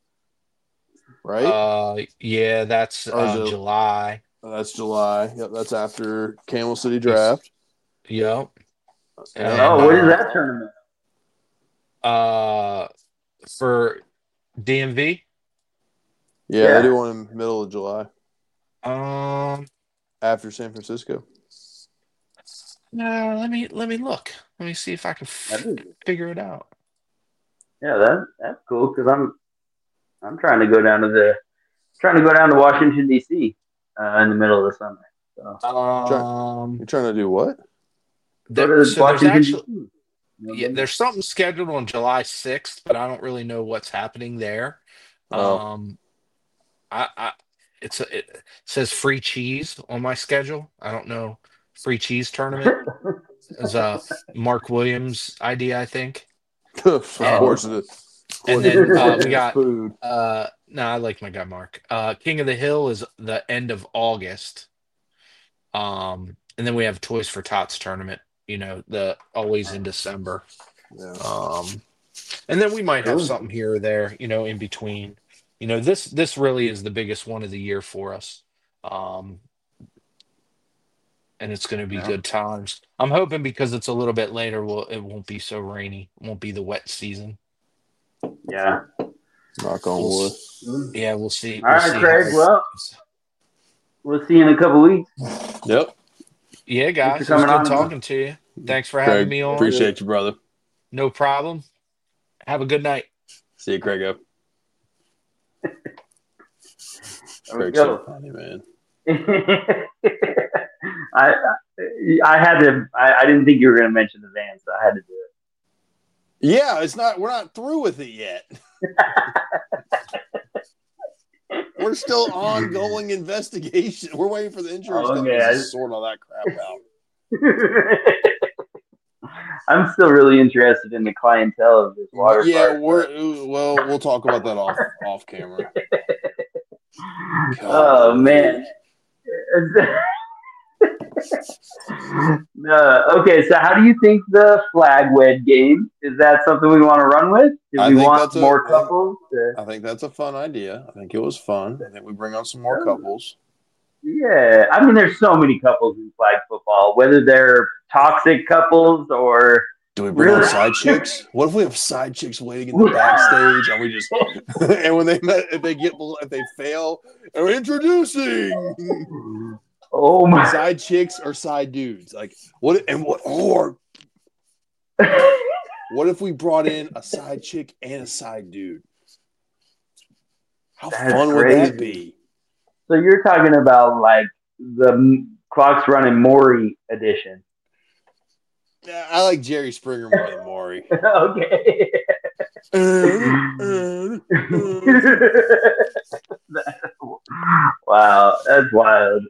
Right? That's July. That's July. Yep, that's after Camel City Draft. Yep. And, what is that tournament? For DMV? Yeah, they do one in the middle of July. After San Francisco. Let me look. Let me see if I can figure it out. Yeah, that's cool because I'm trying to go down to Washington D.C. In the middle of the summer. So. You're trying to do what? There's something scheduled on July 6th, but I don't really know what's happening there. It says free cheese on my schedule. I don't know. Free cheese tournament is Mark Williams' idea, I think. Of course it is. And then we got food. I like my guy Mark. King of the Hill is the end of August. And then we have Toys for Tots tournament. You know, always in December. Yeah. And then we might have something here or there, you know, in between. You know, this really is the biggest one of the year for us. And it's going to be good times. I'm hoping because it's a little bit later, it won't be so rainy. It won't be the wet season. Yeah. Knock on wood. Yeah, we'll see. All right, Craig. Well, we'll see you in a couple weeks. Yep. Yeah, guys. It was good talking to you. Thanks for having me on. Appreciate you, brother. No problem. Have a good night. See you, Craigo. Craig's so funny, man. I had to. I didn't think you were going to mention the van, so I had to do it. Yeah, we're not through with it yet. We're still ongoing investigation. We're waiting for the insurance companies to sort all that crap out. I'm still really interested in the clientele of this water park. We'll talk about that off camera. Oh man. Okay, so how do you think the flag wed game? Is that something we want to run with? Do we want more couples? I think that's a fun idea. I think it was fun. I think we bring on some more couples. Yeah, I mean, there's so many couples in flag football, whether they're toxic couples or. Do we bring on side chicks? What if we have side chicks waiting in the backstage and we just and when if they fail, and we're introducing side chicks or side dudes? Like what if we brought in a side chick and a side dude? How fun would that be? So you're talking about like the Clocks Running Maury edition. Yeah, I like Jerry Springer more than Maury. Okay. Wow, that's wild.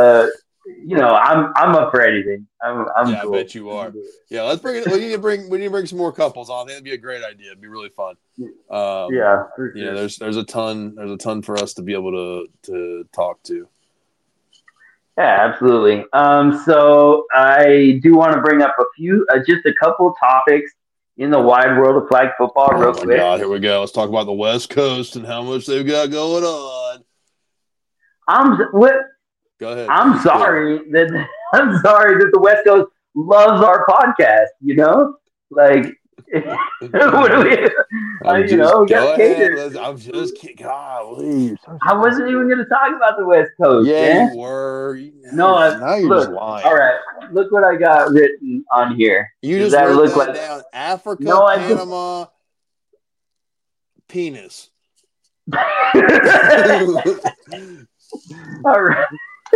I'm up for anything. I'm yeah, cool. I bet you are. Yeah, let's bring it. We need to bring some more couples on. I think that'd be a great idea. It'd be really fun. Yeah, for sure. There's a ton for us to be able to talk to. Yeah, absolutely. So I do want to bring up just a couple topics in the wide world of flag football real quick. God, here we go. Let's talk about the West Coast and how much they've got going on. Go ahead. I'm sorry that the West Coast loves our podcast. Like. What do we? I'm just kidding. Golly. I wasn't even going to talk about the West Coast. Yeah, you were. Now you're just lying. All right, look what I got written on here. You just wrote that down. Africa, Panama, penis. All right.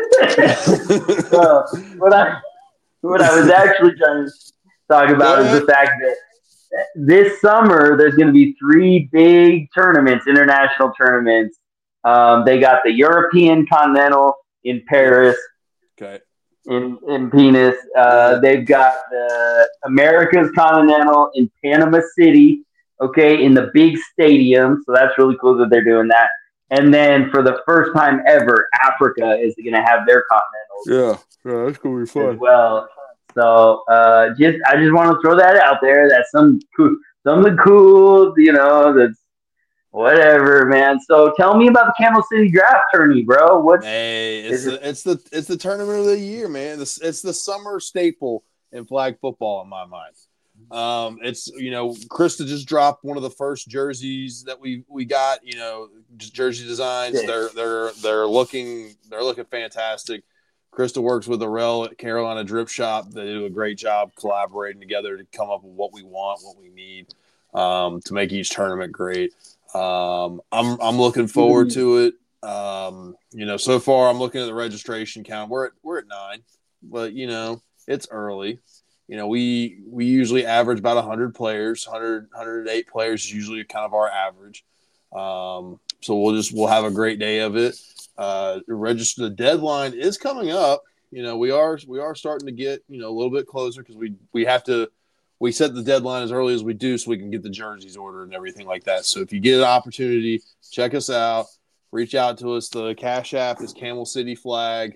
What I was actually trying to talk about is the fact that this summer there's going to be 3 big tournaments, international tournaments. They got the European Continental in Paris. Okay. In Penis. They've got the America's Continental in Panama City. Okay, in the big stadium. So that's really cool that they're doing that. And then for the first time ever, Africa is going to have their Continentals. Yeah, that's going to be fun. As well. So I just want to throw that out there. That's something cool, that's whatever, man. So tell me about the Camel City Draft tourney, bro. It's the tournament of the year, man. It's the summer staple in flag football in my mind. It's Krista just dropped one of the first jerseys that we got, jersey designs. Yeah. They're looking fantastic. Krista works with Arel at Carolina Drip Shop. They do a great job collaborating together to come up with what we want, what we need, to make each tournament great. I'm looking forward to it. So far I'm looking at the registration count. We're at 9, but it's early. We usually average about 100 players. 108 players is usually kind of our average. So we'll have a great day of it. The deadline is coming up. We are starting to get a little bit closer because we set the deadline as early as we do so we can get the jerseys ordered and everything like that. So if you get an opportunity, check us out. Reach out to us. The Cash App is Camel City Flag.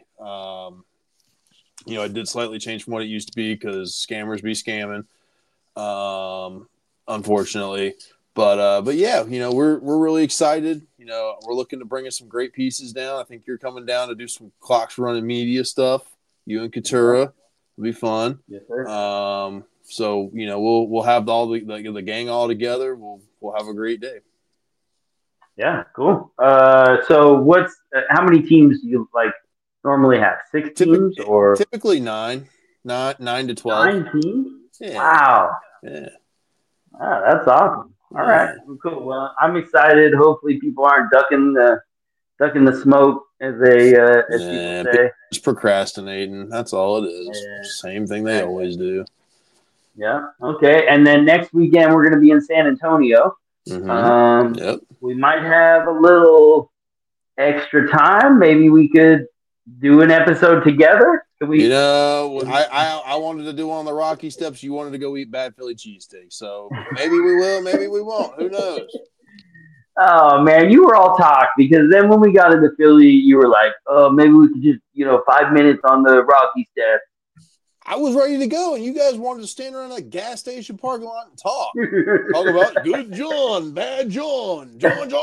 It did slightly change from what it used to be because scammers be scamming, unfortunately. But yeah, we're really excited. We're looking to bring us some great pieces down. I think you're coming down to do some Clocks Running media stuff. You and Katura will be fun. Yes, sir. So we'll have all the gang all together. We'll have a great day. Yeah, cool. So how many teams do you normally have? 6 teams or typically 9 to 12. 9 teams? Yeah. Wow. Yeah. Wow, that's awesome. All right, cool. Well, I'm excited. Hopefully, people aren't ducking the smoke, as people say. Just procrastinating. That's all it is. Yeah. Same thing they always do. Yeah. Okay. And then next weekend we're going to be in San Antonio. Yep. We might have a little extra time. Maybe we could do an episode together. Could we? I wanted to do one on the Rocky Steps. You wanted to go eat bad Philly cheesesteak. So maybe we will. Maybe we won't. Who knows? Oh man, you were all talk, because then when we got into Philly, you were like, "Oh, maybe we could just 5 minutes on the Rocky Steps." I was ready to go, and you guys wanted to stand around that gas station parking lot and talk about good John, bad John.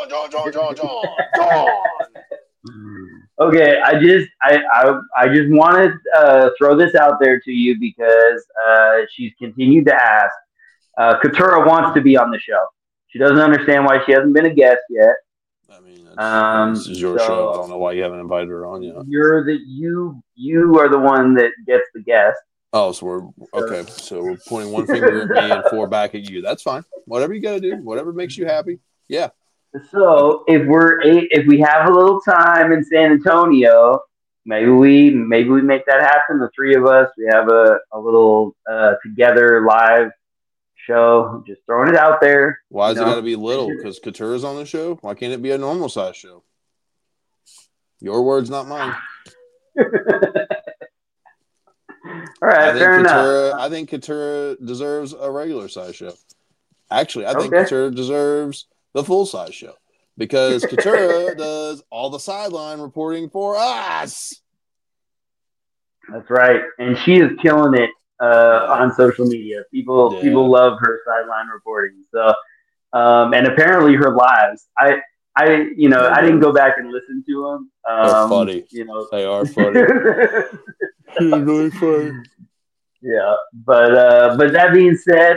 Okay, I just want to throw this out there to you, because she's continued to ask. Katurah wants to be on the show. She doesn't understand why she hasn't been a guest yet. I mean, this is your show. I don't know why you haven't invited her on yet. You are the one that gets the guest. Oh, so we're okay. So we're pointing one finger at me and 4 back at you. That's fine. Whatever you got to do, whatever makes you happy. Yeah. So if we have a little time in San Antonio, maybe we make that happen. The three of us, we have a little together live show. Just throwing it out there. Why is it got to be little? Because Katurah's on the show. Why can't it be a normal size show? Your words, not mine. All right, fair enough. I think Katurah deserves a regular size show. Actually, I think Katurah deserves the full size show, because Katurah does all the sideline reporting for us. That's right, and she is killing it on social media. People love her sideline reporting. So, and apparently her lives. I didn't go back and listen to them. They're funny. They are funny. She's really funny. Yeah, but that being said,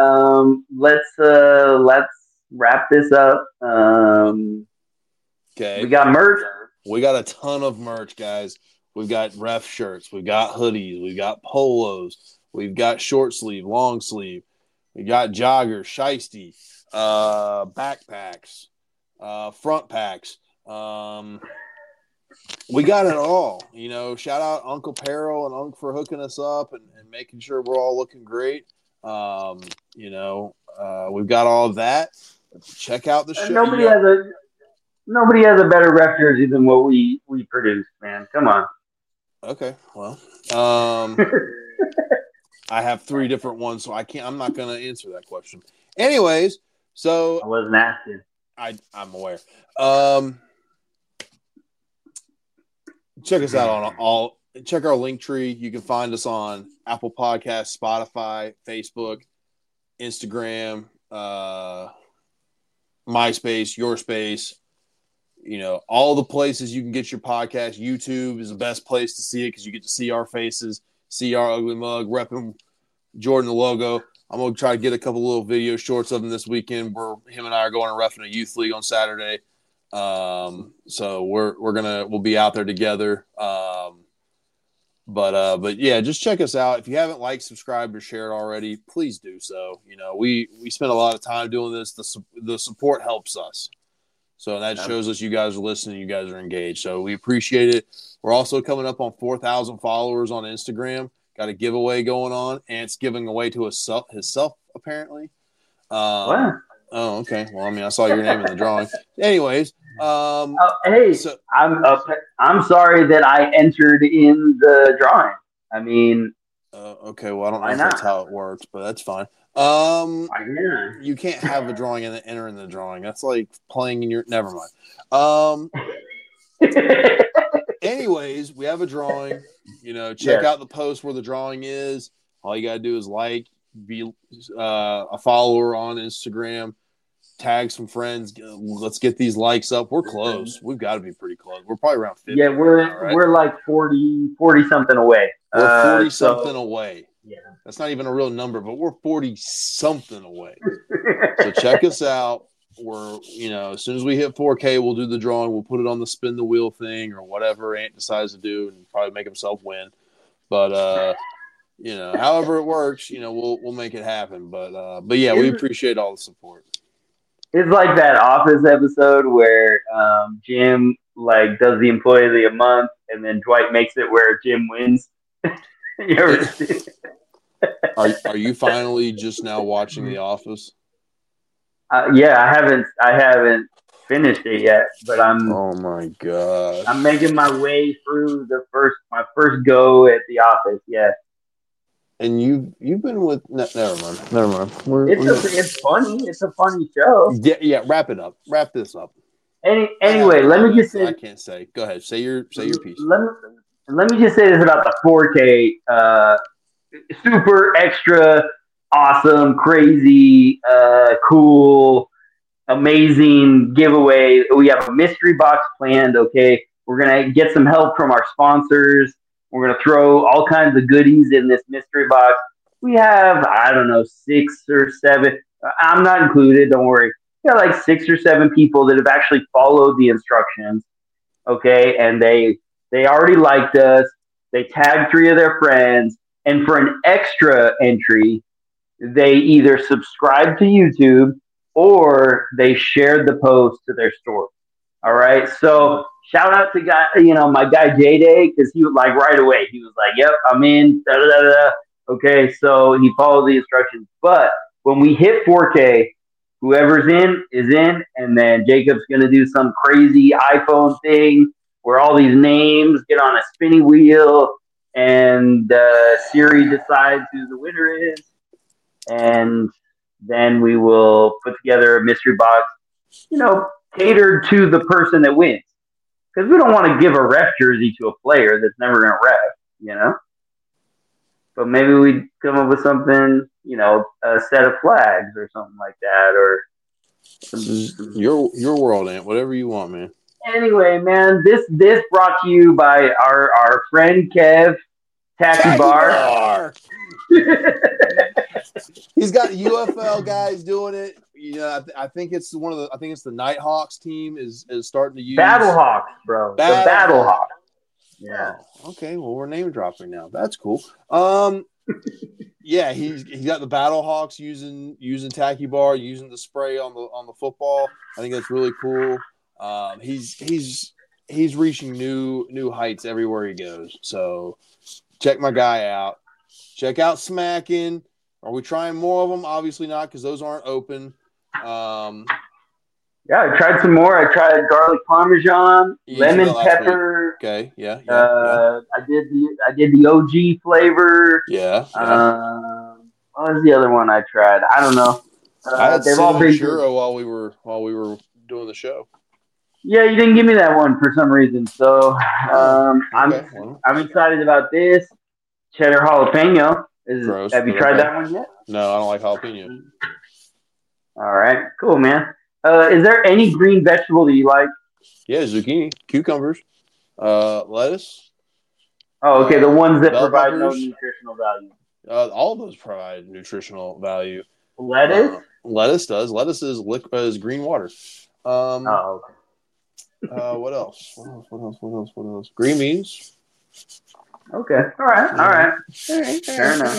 let's wrap this up. Okay. We got merch. We got a ton of merch, guys. We've got ref shirts. We've got hoodies. We've got polos. We've got short sleeve, long sleeve. We got joggers, shiesty, backpacks, front packs. We got it all. Shout out Uncle Peril and Unc for hooking us up and making sure we're all looking great. We've got all of that. Check out the show. Nobody has a better ref jersey than what we produce, man. Come on. Okay, well, I have 3 different ones, so I'm not going to answer that question. Anyways, so I wasn't asking. I'm aware. Check us out on check our link tree. You can find us on Apple Podcasts, Spotify, Facebook, Instagram, MySpace, Your Space. All the places you can get your podcast. YouTube is the best place to see it, because you get to see our faces, see our ugly mug, repping Jordan the logo. I'm going to try to get a couple little video shorts of him this weekend, where him and I are going and reffing a youth league on Saturday. So we'll be out there together. But yeah, just check us out. If you haven't liked, subscribed, or shared already, please do so. We spend a lot of time doing this. The support helps us. So that shows us you guys are listening, you guys are engaged. So we appreciate it. We're also coming up on 4,000 followers on Instagram. Got a giveaway going on, and it's giving away to himself apparently. What? Oh, okay. Well, I saw your name in the drawing. Anyways, hey, so, I'm sorry that I entered in the drawing. Okay. Well, I don't know if that's how it works, but that's fine. You can't have a drawing and then enter in the drawing. That's like playing in your. Never mind. Anyways, we have a drawing. Check out the post where the drawing is. All you gotta do is be a follower on Instagram, tag some friends. Let's get these likes up. We're close. We've got to be pretty close. We're probably around 50. Yeah, we're like 40 something away. We're 40 something away. Yeah, that's not even a real number, but we're 40 something away. So check us out. We're as soon as we hit 4K, we'll do the drawing. We'll put it on the spin the wheel thing or whatever Ant decides to do, and probably make himself win. But however it works, we'll make it happen. But yeah, we appreciate all the support. It's like that Office episode where Jim like does the employee of the month, and then Dwight makes it where Jim wins. You ever see? Are you finally just now watching The Office? Yeah, I haven't finished it yet, but Oh my god! I'm making my way through my first go at The Office. Yeah. And you've been with never mind. It's funny. It's a funny show. Yeah. Wrap it up. Wrap this up. Anyway, let me just say. I can't say. Go ahead. Say your piece. Let me just say this about the 4K. Super extra awesome, crazy, cool, amazing giveaway. We have a mystery box planned. Okay, we're gonna get some help from our sponsors. We're gonna throw all kinds of goodies in this mystery box. We have, I don't know, 6 or 7. I'm not included. Don't worry. We got like 6 or 7 people that have actually followed the instructions. Okay, and they already liked us. They tagged 3 of their friends, and for an extra entry, they either subscribed to YouTube or they shared the post to their story. All right. So shout out to my guy J-Day, because he was like right away. He was like, "Yep, I'm in." Da, da, da, da. Okay. So he followed the instructions. But when we hit 4K, whoever's in is in, and then Jacob's gonna do some crazy iPhone thing where all these names get on a spinning wheel, and Siri decides who the winner is. And then we will put together a mystery box, catered to the person that wins. Because we don't want to give a ref jersey to a player that's never going to ref, But maybe we'd come up with something, a set of flags or something like that. Or your world, Ant. Whatever you want, man. Anyway, man, this brought to you by our friend Kev, Tacky Bar. He's got UFL guys doing it. I think it's the Nighthawks team is starting to use Battlehawks, bro. The Battlehawks. Yeah. Oh, okay. Well, we're name dropping now. That's cool. Yeah, he's got the Battlehawks using Tacky Bar, using the spray on the football. I think that's really cool. He's reaching new heights everywhere he goes. So check my guy out. Check out Smackin'. Are we trying more of them? Obviously not, because those aren't open. Yeah, I tried some more. I tried garlic parmesan, lemon pepper. Week. Okay, yeah. I did the OG flavor. Yeah. What was the other one I tried? I don't know. I had they've all been churro while we were doing the show. Yeah, you didn't give me that one for some reason. So I'm excited about this cheddar jalapeno. Gross, have you tried that one yet? No, I don't like jalapeno. All right, cool, man. Is there any green vegetable that you like? Yeah, zucchini, cucumbers, lettuce. Oh, okay, the ones that provide no nutritional value. All of those provide nutritional value. Lettuce? Lettuce does. Lettuce is green water. Okay. What else? What else? Green beans. Okay. All right. Fair enough.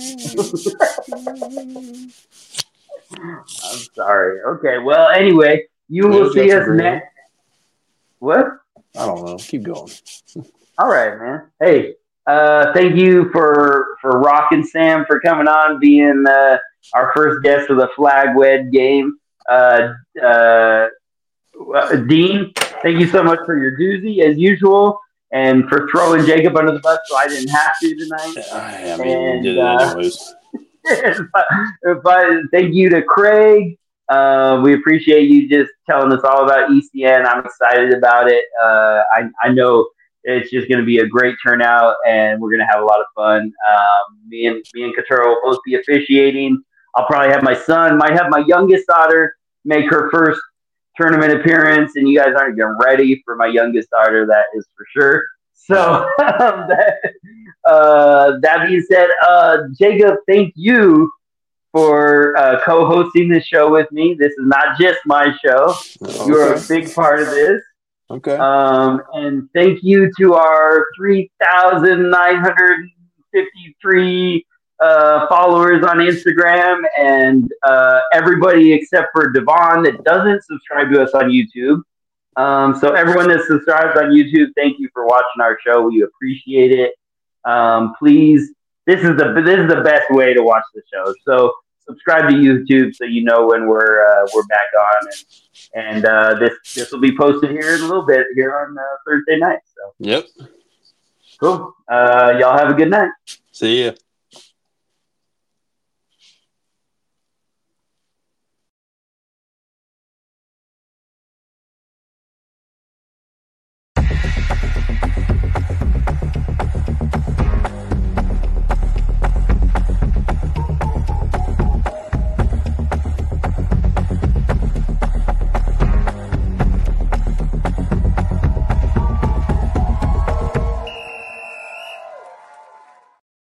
I'm sorry. Okay. Well, anyway, you will see us next. What? I don't know. Keep going. All right, man. Hey, thank you for Rock and Sam for coming on, being our first guest of the Flag Wed game. Dean, thank you so much for your doozy as usual, and for throwing Jacob under the bus so I didn't have to tonight. I mean, you did it anyways. Thank you to Craig. We appreciate you just telling us all about ECN. I'm excited about it. I know it's just going to be a great turnout, and we're going to have a lot of fun. Me and Katara will both be officiating. I'll probably have my son, might have my youngest daughter make her first tournament appearance, and you guys aren't even ready for my youngest daughter, that is for sure. So that being said, Jacob, thank you for co-hosting this show with me. This is not just my show. Okay. You're a big part of this. Okay. And thank you to our 3,953 followers on Instagram, and everybody except for Devon that doesn't subscribe to us on YouTube. So everyone that subscribes on YouTube, thank you for watching our show. We appreciate it. Please, this is the best way to watch the show. So subscribe to YouTube so you know when we're back on, and this will be posted here in a little bit here on Thursday night. So yep, cool. Y'all have a good night. See ya.